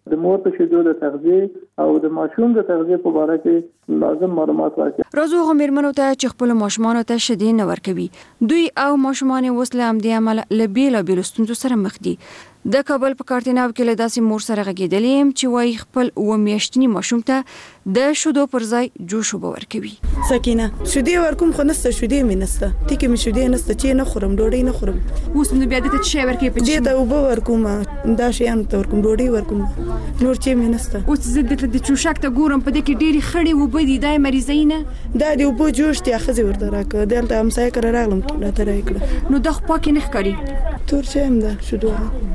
د مور په شیدو د تغذیه او د ماشوم د تغذیه په اړه کې لازم معلومات ورکړي. راځو هم مېرمنو ته چې خپل ماشومان ته شیدې نه ورکوي. دوی او ماشومان وسله هم د عمل لبیل بیل ستونزو سره مخ دي. د کابل په کارتیناو کې له داسې مور سره غږېدلې چې وایي خپل اوه میاشتني ماشوم ته د شیدو پر ځای جوش اوبه ورکوي. سکینه شیدې ورکوم خو نسته شیدې مې نسته ټیکې مې شیدې نسته چې نه خورم ډوډۍ نه خورم. اوس نو بیا دته څه شی ورکوي؟ په دې ته اوبه ورکوم دا شیان ته ورکوم ډوډۍ ورکوم نور چې مې نسته. اوس زه دته د چوشک ته ګورم په دې کې ډېری خړې اوبه دي دا مریضۍ نه دا دی اوبه جوش دي ښځې ورته راکړه دلته همسایه کره راغلم راته راکړه نو دا خو پاکې نه ښکاري. تور چای هم ده شیدو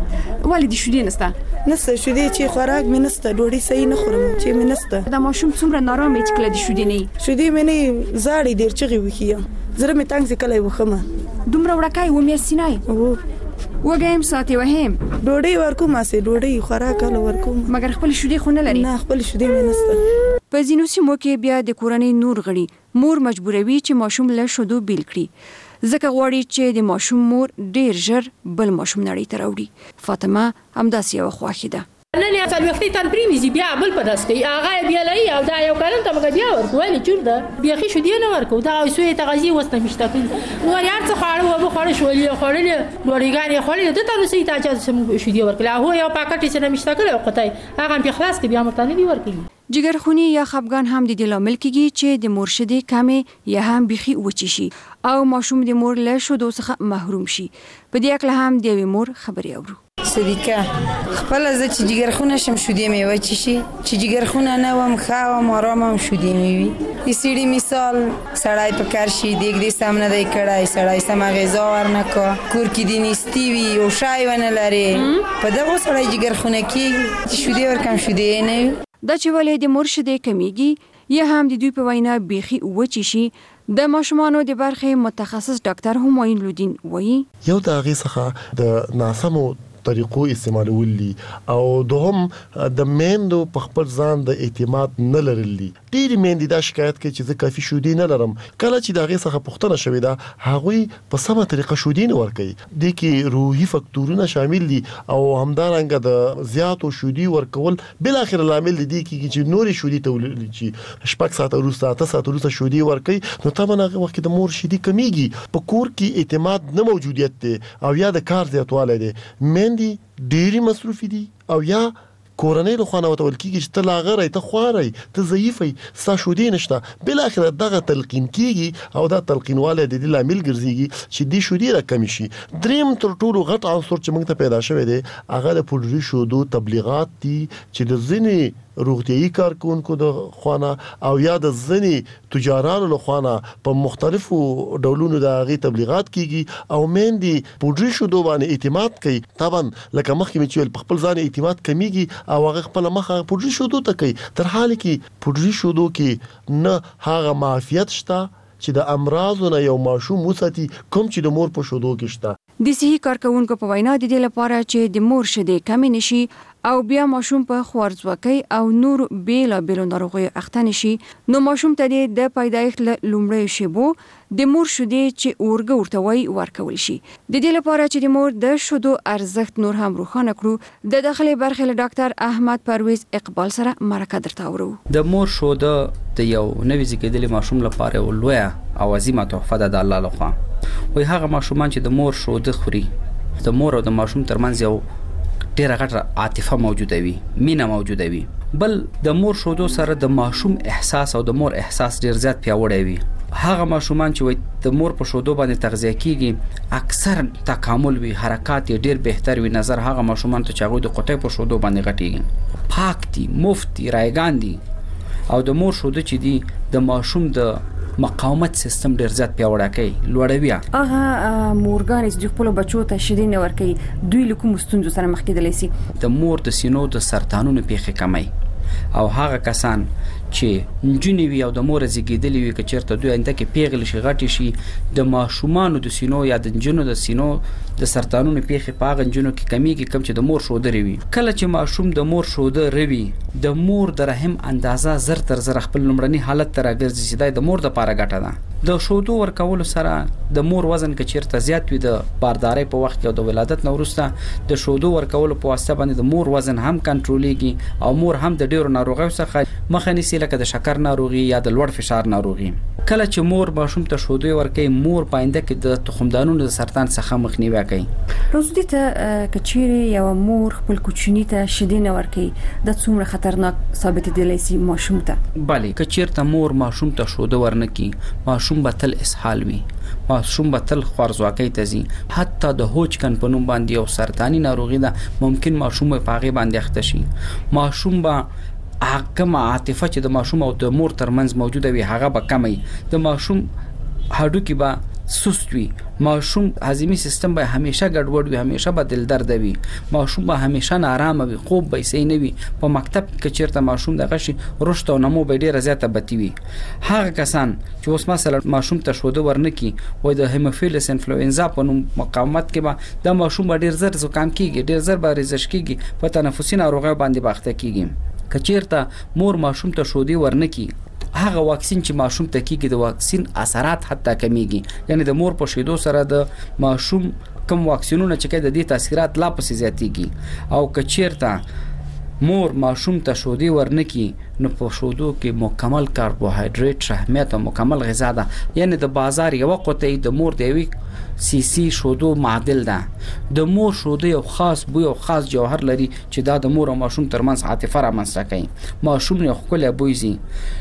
ولې دې شیدې نسته؟ نسته شیدې چې خوراک مې نسته ډوډۍ صحیح نه خورم چې مې نسته. دا ماشوم څومره نارامه چې کله دې شیدې نه وي؟ شیدې مې نه زاړې ډېر چغې وښیم زړه مې تنګ سي کله یې وښمه. دومره وړکه اوه میاشتې نه یې؟ وږی هم ساتې وهم ډوډۍ ورکوم هسې ډوډۍ خوراک هله ورکوم مګر خپل شیدې خو نه لري؟ نه خپل شیدې مې نسته. په ځینو سیمو کې بیا د کورنۍ نور غړي مور مجبوروي چې ماشوم له شیدو بیل کړي ځکه غواړي چې د ماشوم مور ډیر ژر بل ماشوم نړۍ ته راوړي. فاطمه همداسې یوه خوښي ده. نن یې څلوېښتې تن پرېمځي بیا بل په داس کوي هغه یې بیا لري او دا یو کلن ته موږ بیا ورکو ولې چور ده بیخي شیدې نه ورکو دا سوی تغذیه اوس نه مشته کوي نور یې هر څه خواړه اوبه خوړې شولې خوړلې ډوډۍ خولې ده ته نو سي ته چې شیدې ورکړي هغه یو پاکټ یې نه مشته کړی او قطعی هغه هم په خلاص کې بیا مرته نه دی ورکړي. جګرخونی یا خپګان هم د دې لامل کېږي چې د مور شیدې کمې یا هم بیخي وچې شي او ماشوم د مور له شیدو څخه محروم شي. په دې اړه هم د یوې مور خبرې اورو. صدیقه خپل زه چې جګرخونه شم شیدې مې وچې شي چې جګرخونه نه وم ښه وم آرام هم شیدې مې وي. د سړي مثال سړی په کار شي دیګ دې سم نه دی کړی سړی سمه غذا ورنه کا کور کې دې نیستي وي او شای ونه لرې په دغو سړی جګرخونه کېږي چې شیدې ورکم شیدې نه وي. دا چې ولې د مور شیدې کمیږي یا هم د دوی په وینا بیخي وچې شي د ماشومانو د برخې متخصص ډاکټر همایون لودین وایي یو د هغې څخه د ناسمو طریقو استعمالول دي او دوهم د میندو په خپل ځان د اعتماد نه لرل دي. ډېرې میندې دا شکایت کوي چې زه کافي شیدې نه لرم. کله چې د هغې څخه پوښتنه شوې ده هغوی په سمه طریقه شیدې نه ورکوي. دې کې روحي فکتورونه شامل دي او همدارنګه د زیاتو شیدې ورکول بالاخره لامل دی کېږي چې نورې شیدې تولید چې شپږ ساعته وروسته اته ساعته وروسته شیدې ورکوي نو طبعا هغه وخت کې د مور شیدې کمیږي. په کور کې اعتماد نه موجودیت دی او یا د کار زیاتوالی دی. میندې ډېری مصروفي دي او یا کورنۍ له خوا نه ورته ویل کېږي چې ته لاغری ته خواری ته ضعیفی ستا شیدې نشته. بالاخره دغه تلقین کېږي او دا تلقینوالی د دې لامل ګرځېږي چې دې شیدې راکمې شي. درېیم تر ټولو غټ عنصر چې موږ ته پیدا شوی دی هغه د پوډري شیدو تبلیغات دي چې د ځینې روغتیایي کارکونکو د خوانه او یا د ځینې تجارانو له خوانه په مختلفو ډولونو د هغې تبلیغات کېږي او میندې پوډري شیدو باندې اعتماد کوي. طبعا لکه مخکې مې چې ویل په خپل ځان اعتماد کمیږي او هغه خپله مخه پوډري شیدو ته کوي تر حاله کې پوډري شیدو کې نه هغه معافیت شته چې د امراضو نه یو ماشوم وساتي کوم چې د مور په شیدو کې شته. د صحي کارکونکو په وینا د دې لپاره چې د مور شیدې کمې نشي او بیا ماشوم په خوارځواکۍ او نور بیلابیلو ناروغیو اخته نشي نو ماشوم ته د پیدایښت له لومړیو شیبو د مور شیدې چې اورګه ورته وایي ورکول شي. د دې لپاره چې د مور د شیدو ارزښت نور هم روښانه کړو د داخلي برخې له ډاکټر احمد پرویز اقبال سره مرکه درته اورو. د مور شیده د یو نوي زیږیدلي ماشوم لپاره یو لویه او عظیمه تحفه ده د الله لخوا. وایي هغه ماشومان چې د مور شیده خوري د مور او د ماشوم ترمنځ یو ډیره غټه عاطفه موجوده وي مینه موجوده وي. بل د مور شیدو سره د ماشوم احساس او د مور احساس ډیر زیات پیاوړی وي. هغه ماشومان چې د مور په شیدو باندې تغذیه کیږي اکثر تکامل وي حرکات یې ډیر بهتر وي نظر هغه ماشومان ته چې هغوی د قطۍ په شیدو باندې غټیږي پاک دي مفت دي رایګان دي او د مور شیدو چې دي د ماشوم د مقاومت سیستم ډیر زیات پیاوړی کوي لوړوي. هغه مورګانې چې خپل بچو ته شیدې نه ورکوي دوی له کومو ستونزو سره مخ کېدلی سي؟ د مور د سینو د سرطانونو پیښې کموي او هغه کسان چې نجونې وي او د مور زیږیدلې وي که چېرته دوی آینده کې پیغلې شي غټې شي د ماشومانو د سینو یا د نجونو د سینو د سرطانونو پیښې په هغه نجونو کې کمیږي کوم چې د مور شوده روي. کله چې ماشوم د مور شوده روي د مور د رحم اندازه زر تر زر خپل لومړني حالت ته راګرځي چې دا د مور لپاره ګټه ده. د شودو ورکولو سره د مور وزن که چیرته زیات وي د باردارۍ په وخت کې او د ولادت نه وروسته د شودو ورکولو په واسطه باندې د مور وزن هم کنټرولېږي او مور هم د ډیرو ناروغیو څخه مخه نیسي لکه د شکر ناروغي یا د لوړ فشار ناروغي. کله چې مور ماشوم ته شودو ورکوي مور په آینده کې د تخمدانونو د سرطان څخه مخنیوي کوي. روزدي ته کچيري یو مور خپل کوچنی ته شیدې نه ورکوي د څومره خطرناک ثابتېدلی شي ماشوم ته. بله کچیرته مور ماشوم ته شودو ورنکي ماشوم به تل اسهال وي ماشوم به تل خوارزواکۍ ته ځي حتی د هوچکن په نوم باندې یو سرطاني ناروغي ده ممکن ماشوم په هغې باندې اخته شي. ماشوم به هغه عاطفه چې د ماشوم او د مور ترمنځ موجوده وي هغه به کمی د ماشوم هډوکي به سست وي ماشوم هضمي سیستم به همیشه ګډوډ وي همیشه به دل درد وي ماشوم به همیشه نارامه وي خوب به صحیح نه وي په مکتب کې چیرته ماشوم دغه شي رشد او نمو به ډیره زیاته بتی وي. هغه کسان چې اوس مثلا ماشوم ته شوده ورنکي وای د هیموفیلس انفلوئنزا په نوم مقاومت کې به د ماشوم به ډیر زر زکام کیږي ډیر زر به ریزش کیږي په تنفسي ناروغیو باندې باخته کیږي. کچیرته مور ماشوم ته شودي ورنکي هغه واکسین چې ماشوم ته کیږي د واکسین اثرات حتی کمیږي یعنی د مور په شیدو سره د ماشوم کم واکسینونه چې کوي د دې تاثیرات لا پسې زیاتېږي. او کچیرته مور ماشوم ته شودي ورنکي نو په شودو کې مکمل کاربوهایډریټ اهمیت او مکمل غذا ده یعنی د بازار یو قطعی د مور دی وی سی سی شودو معادل ده. د مور شودو یو خاص بوی او خاص جوهر لري چې دا د مور او ماشوم ترمنځ عاطفه رامنځته کوي. ماشوم نه خپل بوی زی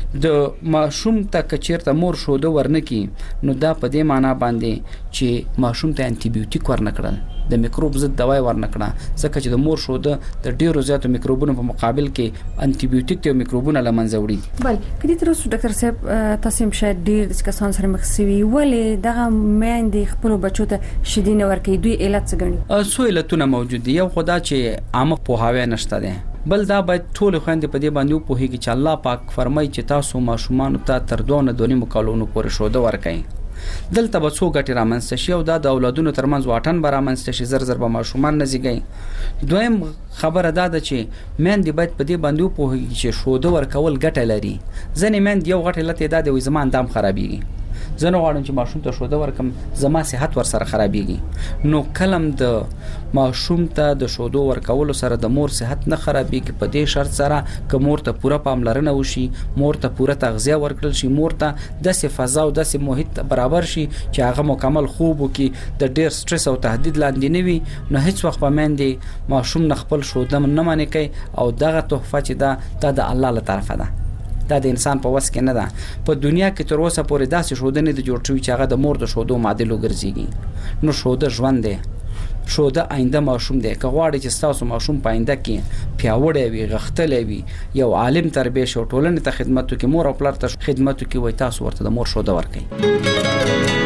د ماشوم ته کچیرته مور شودو ورنکي نو دا په دې معنی باندې چې ماشوم ته انټي بیوټیک ورنکړل د میکروب ضد دواي ورنکړه ځکه چې د مور شوده د ډیرو زیاتو میکروبونو په مقابل کې انټي بیوټیک ته میکروبونه لمنځه وړي. بل کدي تر اوسه ډاکټر صاحب تاسو هم شاید ډیر د کسان سره مخ سوي ولې دغه مېندې خپل بچو ته شیدې نه ورکوي دوی علت څه ګڼي؟ څو علتونه موجود دي. یو خدا چې عامه پوهاوی نشته ده بل دا باید ټول خويندې په دې باندې پوهیږي چې الله پاک فرمایي چې تاسو ماشومان ته تر دوه نه دوه مکالونو پورې شوده ورکوي. دلته به څو ګټې رامنځته شي او دا د اولادونو ترمنځ واټن به رامنځته شي زر زر به ماشومان نه زیږي. دویم خبره دا ده چې میندې باید په دې باندې وپوهیږي چې شوده ورکول ګټه لري. ځینې میندې یو غټ علت یې دا دی وایي زما اندام خرابېږي زه نه غواړم چې ماشوم ته شوده ورکم زما صحت ورسره خرابېږي. نو کلم د ماشوم ته د شودو ورکولو سره د مور صحت نه خرابېږي په دې شرط سره که مور ته پوره پاملرنه وشي مور ته پوره تغذیه ورکړل شي مور ته داسې فضا او داسې محیط برابر شي چې هغه مکمل خوب وکړي د ډیر سټرس او تهدید لاندې نه وي نو هیڅ وخت به میندې ماشوم نه خپل شوده نه منې کوي او دغه تحفه چې ده دا د الله له طرفه ده دا د انسان په وس کې نه ده. په دنیا کې تر اوسه پورې داسې شوده نه دی جوړ شوی چې هغه د مور د شودو معادل وګرځيږي. نو شوده ژوند دی شوده آینده ماشوم دی که غواړي چې تاسو ماشوم په آینده کې پیاوړی وي غښتلی وي یو عالم تربیه شي ټولنې ته خدمت وکړي مور او پلار ته خدمت وکړي وای تاسو ورته د مور شوده ورکړئ.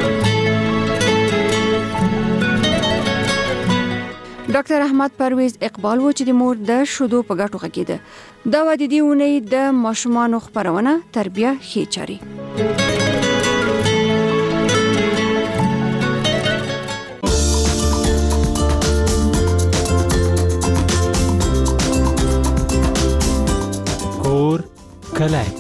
ډاکټر احمد پرویز اقبال و چې د مور د شودو په ګټو غږیده. دا و د دې اونۍ د ماشومانو خبرونه تربیه ښې چاري. کور کلای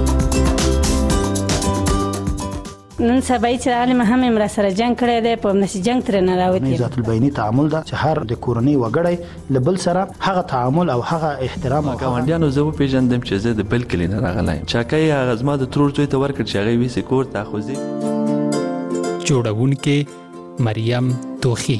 نن سبا چې عالم هم امر سره جنگ کړی دی په نشي جنگ تر نه راوتی ذات البینی تعامل دا چې هر د کورنۍ وګړی لبل سره هغه تعامل او هغه احترام او ګاونډیانو زه په پیژندم چې زه د بل کلی نه راغلایم چاکای هغه زما د ترور زوی ته ورکړ چې هغه ویسه کور ته خوځي. جوړونکې مریم توخی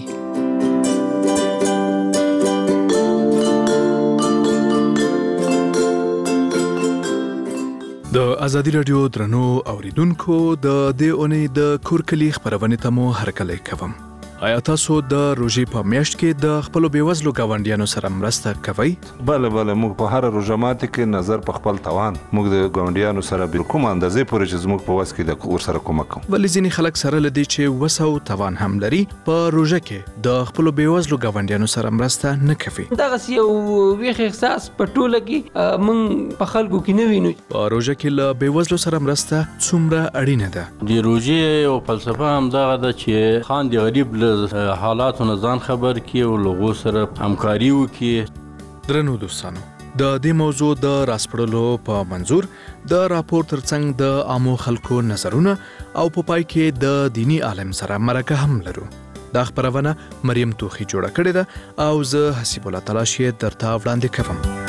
د ازادي رادیو درنو اوریدونکو د دې اونۍ د کورکلی خبرونه ته مو هرکلی کوم. آیا تاسو د روژې په میاشت کې د خپلو بیوزلو ګاونډیانو سره مرسته کوئ؟ بله بله موږ په هر روژه ماتي کې نظر په خپل توان موږ د ګاونډیانو سره بل کوم اندازې پورې چې زموږ په وس کې د ور سره کومک کوو. ولې ځینې خلک سره لدی چې وس او توان هم لري په روژه کې د خپلو بیوزلو ګاونډیانو سره مرسته نه کوي؟ دغه یو ویښ احساس په ټوله کې موږ په خلکو کې نه وینو. په روژه کې له بیوزلو سره مرسته څومره اړینه ده؟ د روژې او فلسفه هم دغه ده چې خان د غریب له حالاتو نه ځان خبر کړي او له هغو سره همکاري وکړي. درنو دوستانو، د دې موضوع د راسپړلو په منظور د راپور ترڅنګ د عامو خلکو نظرونه او په پای کې د دینی عالم سره مرکه هم لرو. دا خبرونه مریم توخی جوړه کړې ده او زه حسیب الله تلاشی درته وړاندې کوم.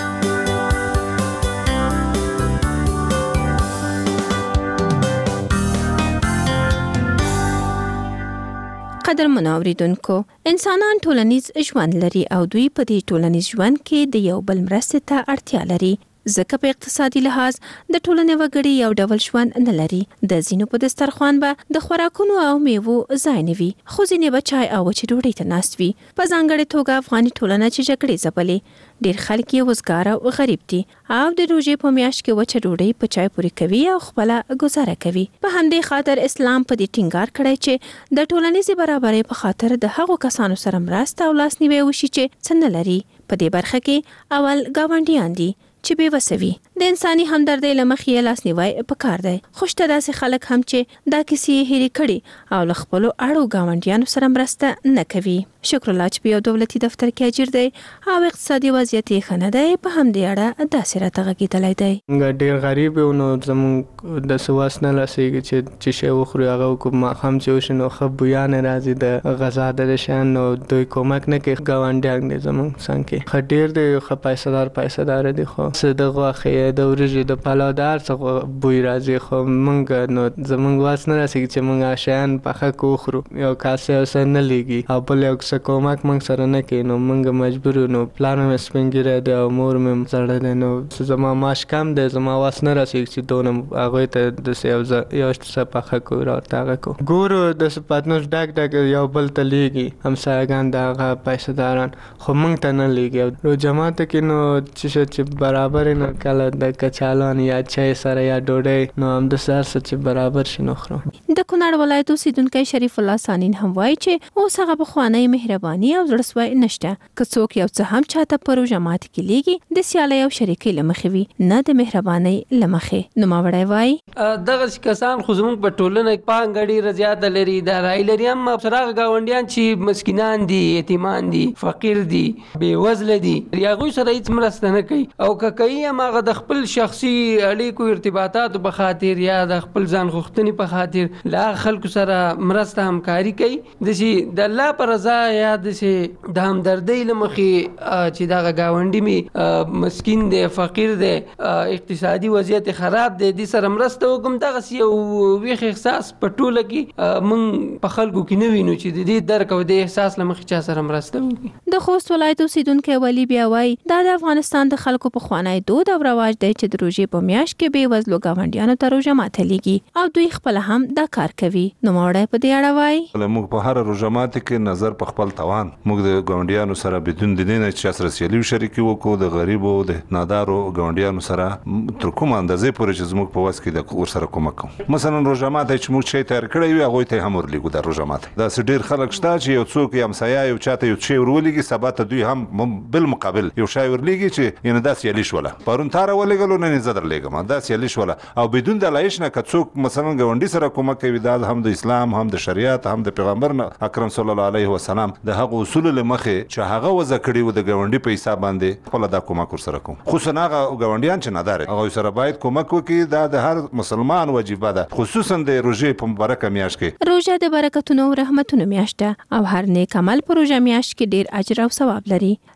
قدر منوریدونکو، انسانان ټولنیز ژوند لري او دوی په دې ټولنیز ژوند کې د یو بل مرستې ته اړتیا لري. ځکه په اقتصادي لحاظ د ټولنې وګړي یو ډول ژوند نه لري. د ځینو په دسترخوان به د خوراکونو او میوو ځای نه وي، خو ځینې به چای او وچې ډوډۍ ته ناست وي. په ځانګړې توګه افغاني ټولنه چې جګړې ځپلې، ډېر خلک یې وزګار او غریب دي او د روژې په میاشت کې وچه ډوډۍ په چای پورې کوي او خپله ګزاره کوي. په همدې خاطر اسلام په دې ټینګار کړی چې د ټولنیزې برابرۍ په خاطر د هغو کسانو سره مرسته او لاسنیوی وشي چې څه نه لري. په دې برخه کې اول ګاونډیان دي چې بې وسه وي. د انساني همدردۍ له مخې یې لاسنیوی پکار دی. خو شته داسې خلک هم چې دا کیسې یې هېرې کړي او له خپلو اړو ګاونډیانو سره مرسته نه کوي. شکر الله چې په یو دولتي دفتر کې اجر دی او اقتصادي وضعیت یې ښه نه دی، په همدې اړه داسې راته غږېدلی دی. موږ ډېر غریب یو، نو زموږ د څه وس نه رسېږي چې چې شی وخورو هغه وکړو. ماښام چې وشي نو ښه بویانې راځي د غذا د شیان، نو دوی کومک نه کوي. ګاونډیان دی زموږ څنګ کې ښه ډېر دی، ښه پیسه دار پیسه داره دي، خو څه د غوښې د وریژې د پلاو د هر څه بوی راځي. خو موږ نو زموږ وس نه رسېږي چې موږ شیان پخه کړو وخورو. یو کاسې یو څه نه لېږي او بل یو څه کومک موږ سره نه کوي. نو موږ مجبور یو. نو پلار مې سپین ږیری دی او مور مې زړه دی، نو زما معاش کم دی، زما وس نه رسېږي چې دونه هغوی ته داسې یو یو څه پخه کړو راورته هغه کړو. ګورو داسې پتنوس ډک ډک یو بل ته لیږي، همسایګان د هغه پیسه داران، خو موږ ته نه لیږي. روژه ماته کې نو چې چې برابر نو کله د کچالان یا چای سره یا ډوډۍ، نو همداسې هر څه چې برابر شي نو خورو. د کونړ ولایت اوسیدونکی شریف الله سانین هم وایي چې اوس هغه پخوانی مهرباني او زړهسوی نشته. که څوک یو څه هم چاته په روژه ماتي کې لیږي، د سیالۍ او شریکۍ له مخې وي، نه د مهربانۍ له مخې. نوموړی وایي دغه کسان خو زموږ په ټولنه کې پانګه ډېره زیاته لري، دارایي لري، هم سره هغه ګاونډیان چې مسکینان دي، یتیمان دي، فقیر دي، بېوزله دي، هغوی سره هېڅ مرسته نه کوي. او که کوي هم هغه د خپل شخصي اړیکو ارتباطاتو په خاطر یا د خپل ځان غوښتنې په خاطر له هغه خلکو سره مرسته همکاري کوي. داسې د الله په رضا یا داسې د همدردۍ له مخې چې دغه ګاونډي مې مسکین دی، فقیر دی، اقتصادي وضعیت خراب دی، دې سره مرسته وکړم. دغسې یو ویښ احساس په ټوله کې موږ په خلکو کې نه وینو چې د دې درک او د احساس له مخې چا سره مرسته وکړي. د خوست ولایت اوسیدونکی ولی بیا وایي دا د افغانستان د خلکو پخوانی دود او رواج دی چې د روژې په میاشت کې بېوزلو ګاونډیانو ته روژه ماته لیږي او دوی خپله هم دا کار کوي. نوموړی په دې اړه وایي موږ په هر روژه ماتي کې نظر په خپل توان موږ د ګاونډیانو سره بدون د دې نه چې چا سره سیالي وشریکي وکړو، د غریبو د نادارو ګاونډیانو سره تر کومه اندازې پورې چې زموږ په وس کې د ورسره کومک کوو. مثلا روژه ماتی چې موږ شی تیار کړی وي هغوی ته هم ورلیږو. د روژه ماتی داسې ډېر خلک شته چې یو څوک یې همسایه یو چاته یو شی ورولېږي، سبا ته دوی هم بالمقابل یو شی ورلیږي چې یعنې دا سیالي شوله، پرون تا راولېږلو نن یې زه درلیږم، دا سیالي شوله. او بدون د علایش نه که څوک مثلا ګاونډي سره کومک کوي، دا هم د اسلام هم د شریعت هم د پیغمبر اکرم صلی الله علیه وسلم د هغه اصولو له مخې چې هغه وضع کړي وو د ګاونډي په حساب باندې خپله دا کومک ورسره کوم. خصوصا هغه ګاونډیان چې نادار هغوی سره باید کومک وکړي. دا د هر مسلمان وجیبه ده، خصوصا د روژې په مبارکه میاشت کې. روژه د برکتونو او رحمتونو میاشت ده او هر نیک عمل په روژه میاشت کې ډیر اجر او ثواب لري.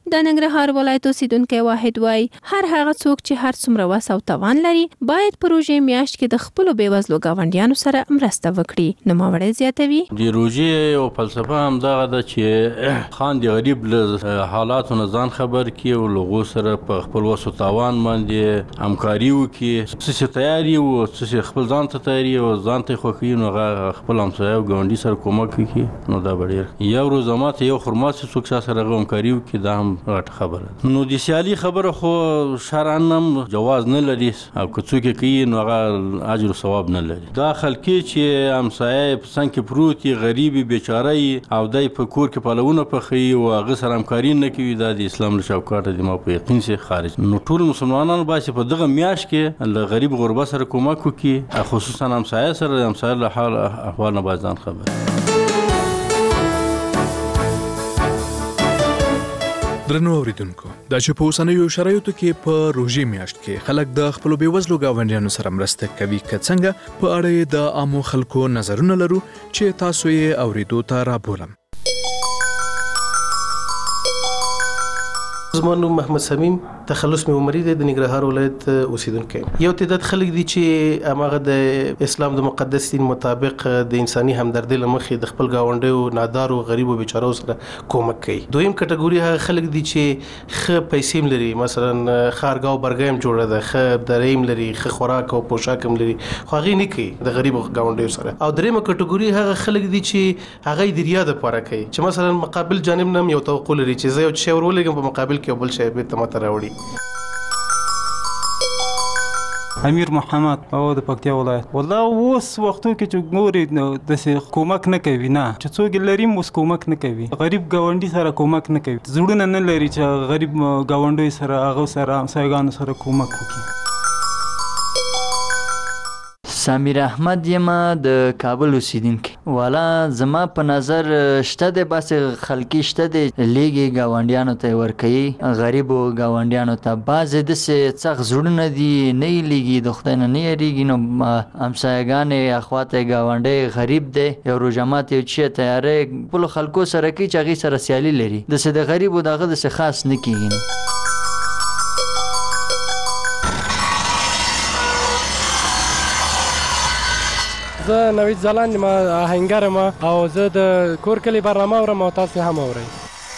د ننګرهار ولایت اوسیدونکی واحد وای هر هغه څوک چې هر څومره وس او توان لري باید په روژې میاشت کې د خپلو بېوزلو ګاونډیانو سره مرسته وکړي. نوموړی زیاتوي د روژې او فلسفه همدغه ده چې خان د غریب له حالاتو نه ځان خبر کړي او له هغو سره په خپل وس او توان باندې همکاري وکړي، څه چې تیار یي او څه چې خپل ځان ته تیار یي او ځان ته یې خوښوي نو هغه خپل همسایه او ګاونډي سره کومک وکړي نو دا به ډېر یو روزه ماته یو خرما چې څوک چا سره هغه همکاري وکړي دا هم غټه خبره ده. نو د سیالي خبره خو شرعاً هم جواز نه لري او که څوک یې کوي نو هغه اجر و ثواب نه لري. دا خلکي چې همسایه په څنګ کې پروت وي، غریب وي، بیچاره وي او دی په کور کې پلونه پخوي او هغه سره همکاري نه کوي، دا د اسلام له چوکاټه د ما په یقین سره خارج. نو ټول مسلمانانو باید په دغه میاشت کې له غریب غربا سره کومک وکړي، خصوصا همسایه سره د همسایه له حال احوال نه باید ځان خبر. درنو اوریدونکو، دا چې په اوسنیو شرایطو کې په روژې میاشت کې خلک د خپلو بېوزلو ګاونډیانو سره مرسته کوي که څنګه، په اړه یې د عامو خلکو نظرونه لرو چې تاسو یې اوریدو ته رابولم. زما نوم محمد سمیم، تخلص مې عمري دی، د ننګرهار ولایت اوسیدونکی. یو تعداد خلک دي چې هماغه د اسلام د مقدس دین مطابق د انساني همدردۍ له مخې د خپل ګاونډیو نادارو غریبو بیچارو سره کومک کوي. دویم کټګوري هغه خلک دي چې ښه پیسې هم لري، مثلا ښه ارګه او برګه هم جوړه ده، ښه درې هم لري، ښه خوراک او پوشاک هم لري، خو هغې نه کوي د غریبو ګاونډیو سره. او دریمه کټګوري هغه خلک دي چې هغه یې د ریا دپاره کوي، چې مثلا مقابل جانب نه هم یو توقع لري چې زه یو شی ورولېږم په مقابل کې یو بل شی بېرته ماته راوړي. امیر محمد او د پکتیا ولایت. والله اوس وختو کې چې ګورې نو داسې کومک نه کوي، نه چې څوک لري اوس کومک نه کوي، غریب ګاونډي سره کومک نه کوي، زړونه نه لري چې غریب ګاونډي سره هغه سره همسایګانو سره کومک وکړي. سامیر احمد یم د کابل اوسیدونکی. والا زما په نظر شته د باسې خلکي شته د لیږي ګاونډیانو ته ورکوي، غریبو ګاونډیانو ته. بعضې داسې څخ زړونه دي نه یې لیږي، د خدای نه نه یېرېږي، نو همسایګانې اخواته یې ګاونډی غریب دی، یو روژه مات یو چی تیاری خپلو خلکو سره کوي چې هغې سره سیالي لري، داسې د غریبو د هغه داسې خاص نه کېږي. زه نوید ځلاند یم، آهنګر یم او زه د کور کلي برنامه اورم او تاسې هم اورئ.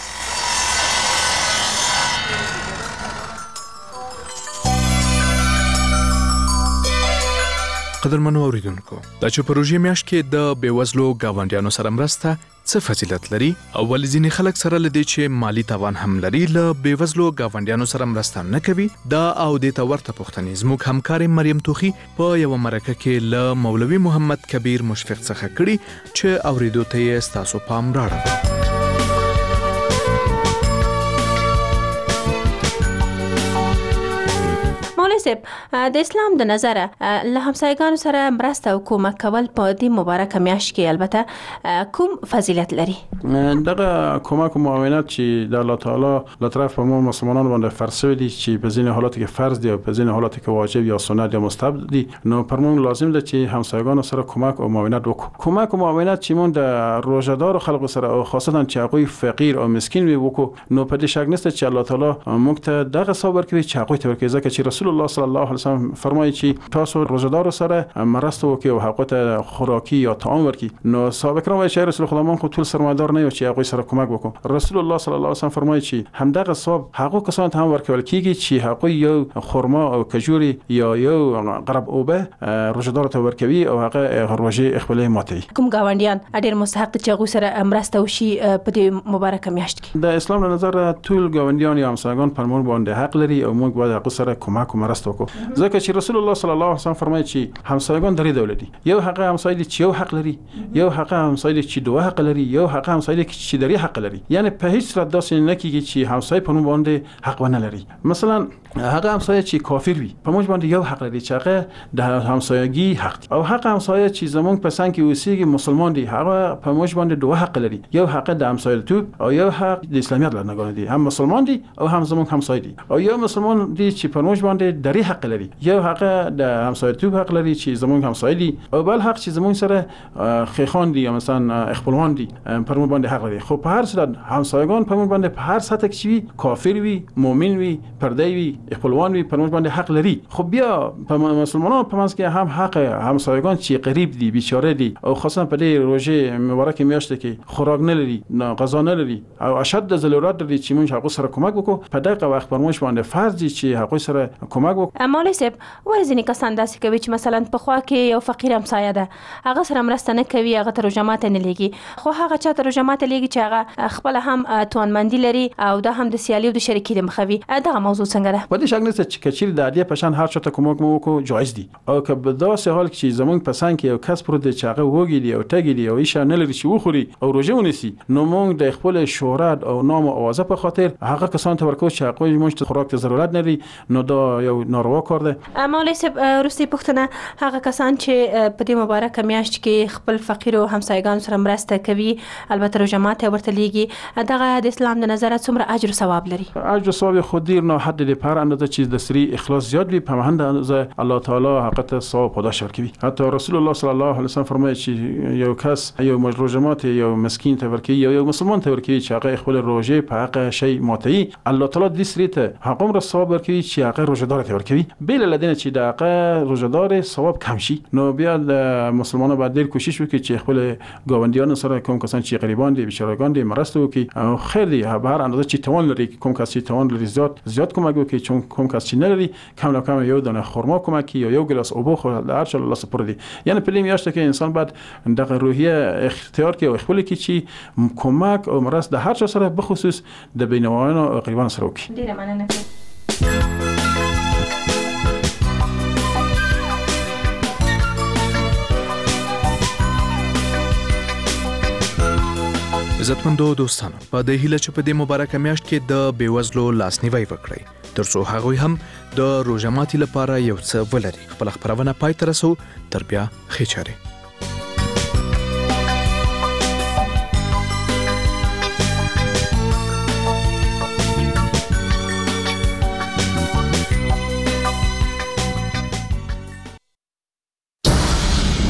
قدرمنو اوریدونکو، دا چې په روژې میاشت کې د بېوزلو ګاونډیانو سره مرسته څه فضیلت لري او ولې ځینې خلک سره له دې چې مالی توان هم لري له بېوزلو ګاونډیانو سره مرسته نه کوي، دا او دې ته ورته پوښتنې زموږ همکارې مریم توخي په یوه مرکه کې له مولوي محمد کبیر مشفق څخه کړي چې اوریدو ته یې ستاسو پام راړه. مولوي صاحب، د اسلام د نظره له همسایګانو سره مرسته او کومک کول په دې مبارکه میاشت کې البته کوم فضیلت لري؟ دغه کومک او معاونت چې د الله تعالی له طرف په ما مسلمانانو باندې فرض شوی دي چې په ځینې حالاتو کې فرض دي او په ځینې حالاتو کې واجب یا سنت یا مستحب دي، نو پر موږ لازم ده چې همسایګانو سره کومک او معاونت وکړو. کومک او معاونت چې موږ د روژه‌دار خلکو سره او خاصتا چې هغوی فقیر او مسکین وي وکړو، نو په دې شک نشته چې الله تعالی موږ ته دغه ثواب ورکوي چې هغوی ته ورکوي، ځکه چې رسول الله صلی الله علیه وسلم فرمایي چې تاسو روزدار سره مرسته وکړئ او هغه ته خوراکي یا طعام ورکړئ. نو صحابه کرام وایي چې رسول خدا مون خو ټول سرمایدار نه یو چې هغه سره کومک وکړو. رسول الله صلی الله علیه وسلم فرمایي چې همدغه ثواب هغه کسان ته هم ورکول کیږي چې هغه یو خرما او کجوري یا یو قرب اوبه روزدار ته ورکوي او هغه روزه خپلې ماتي. کوم ګاونډیان اډیر مستحق چې هغه سره مرسته وشي په دې مبارکه میاشت کې؟ د اسلام له نظر ټول ګاونډیان یا همسایگان پر موږ باندې حق لري او موږ باید هغه سره کومک او مرسته وکړو، ځکه چې رسول الله صلی الله علیه وسلم فرمایي چې همسایگان درې ډول دي. یو هغه همسایه دي چې یو حق لري، یو هغه همسایه دي چې دوه حق لري، یو هغه همسایه دي چې درې حق لري. یعنی په هیڅ صورت داسې نه کیږي چې همسایه په موږ باندې حق ونه لري. مثلا هغه همسایه چې کافر وي په موږ باندې یو حق لري چې هغه د همسایگی حق دي، او هغه همسایه چې زمونږ په څنګ کې اوسېږي مسلمان دي هغه په موږ باندې دوه حق لري، یو حق د همسایه‌توب او یو حق د اسلامیت لرنګونه دي، هم مسلمان دي او هم زمونږ همسایه دي، او یو مسلمان دي چې په موږ باندې درې حق لري. یو حق د همسایتوب حق لري چې زمونږ همسایه دي، او بل حق چې زمونږ سره خیخان دي یا مثلا خپلوان دي پر مون باندې حق لري. خو په هر صورت همسایگان په مون باندې په هر سطح کې وي، کافر وي، مؤمن وي، پردی وي، خپلوان وي، پر مون باندې حق لري. خو بیا په مسلمانانو په منځ کې هم حق همسایگان چې قریب دي، بیچاره دي، او خاصه په دې روزه مبارک میاشت کې خوراک نه لري، نه غذا نه لري، او اشد ضرورت لري چې موږ هغه سره کومک وکړو. په دغه وخت پر موږ باندې فرض دي چې هغه سره کومک وکړو. مولوي صاحب ورځنی کسان داسې کوي چې مثلا په خوا کې یو فقیر همسایه ده، هغه سره مرسته نه کوي، هغه ته روژه ماته نه لګي، خو هغه چا ته روژه ماته لګي چې هغه خپل هم توانمندي لري او دا هم د سیالي او د شریکي د مخوي. دغه موضوع څنګه ده؟ په دې شک نشته چې کچیر د عادي پشان هر چا ته کومک مو وکړو جایز دي، او که په داسې حال کې زمونږ پسند کې یو کس پر د چاغه وګي دی او تګي دی او هیڅ نه لري چې وخوري او روزه ونیسي، نو موږ د خپل شهرت او نام او اوازه په خاطر هغه کسان ته ورکو چې هغه موږ ته خوراک ته ضرورت نه لري، نو دا یو ناروا کار ده. مولوي صاحب روسي پښتنه هغه کسان چې په دې مبارک میاشت کې خپل فقیر او همسایگان سره مرسته کوي، البته روزه ماته ورته لګي، دغه د اسلام د نظر څومره اجر او ثواب لري؟ اجر او ثواب خو ډیر نه حد دی، پر اندازه چې د سری اخلاص زیات وي په مهند اندازه الله تعالی حقیقت ثواب پاداش ورکوي. حتی رسول الله صلی الله علیه وسلم فرمایي چې یو کس یو روزه ماته یو مسکین ته ورکوي یا یو مسلمان ته ورکوي چې هغه خپل روزه په حق شی ماتي، الله تعالی دې سری ته حق عمر ثواب ورکوي چې هغه روزدار ته ورکوي. بل لدین چې د هغه روزدار ثواب کم شي، نو بیا د مسلمانانو باید ډیر کوشش وکړي چې خپل ګاونډیانو سره کوم کسان چې غریبان دي، بیچارهګان دي، مرسته وکړي، او خیر دی به هر اندازه چې توان لري کوم کس چې توان لري زیات زیات کومک وکړي، چون کوم کس چې نه لري کم نه کم یو دانه خرما کومک یا یو ګلاس اوبه خو د هر چا الله سپور دي. یعنی په دې میاشت کې انسان باید دغه روحیه اختیار کړي او خپل کې چې کومک او مرسته د هر چا سره به خصوص د بینوایانو او غریبانو سره وکړي. ډیره مننه. عزتمندو دوستانو، په دې هیله چې په دې مبارکه میاشت کې د بیوزلو لاسنیوي وکړئ ترڅو هغوی هم د روژه ماتي لپاره یو څه ولري. خپل خبرونه پای ته رسو، تر بیا ښې چارې.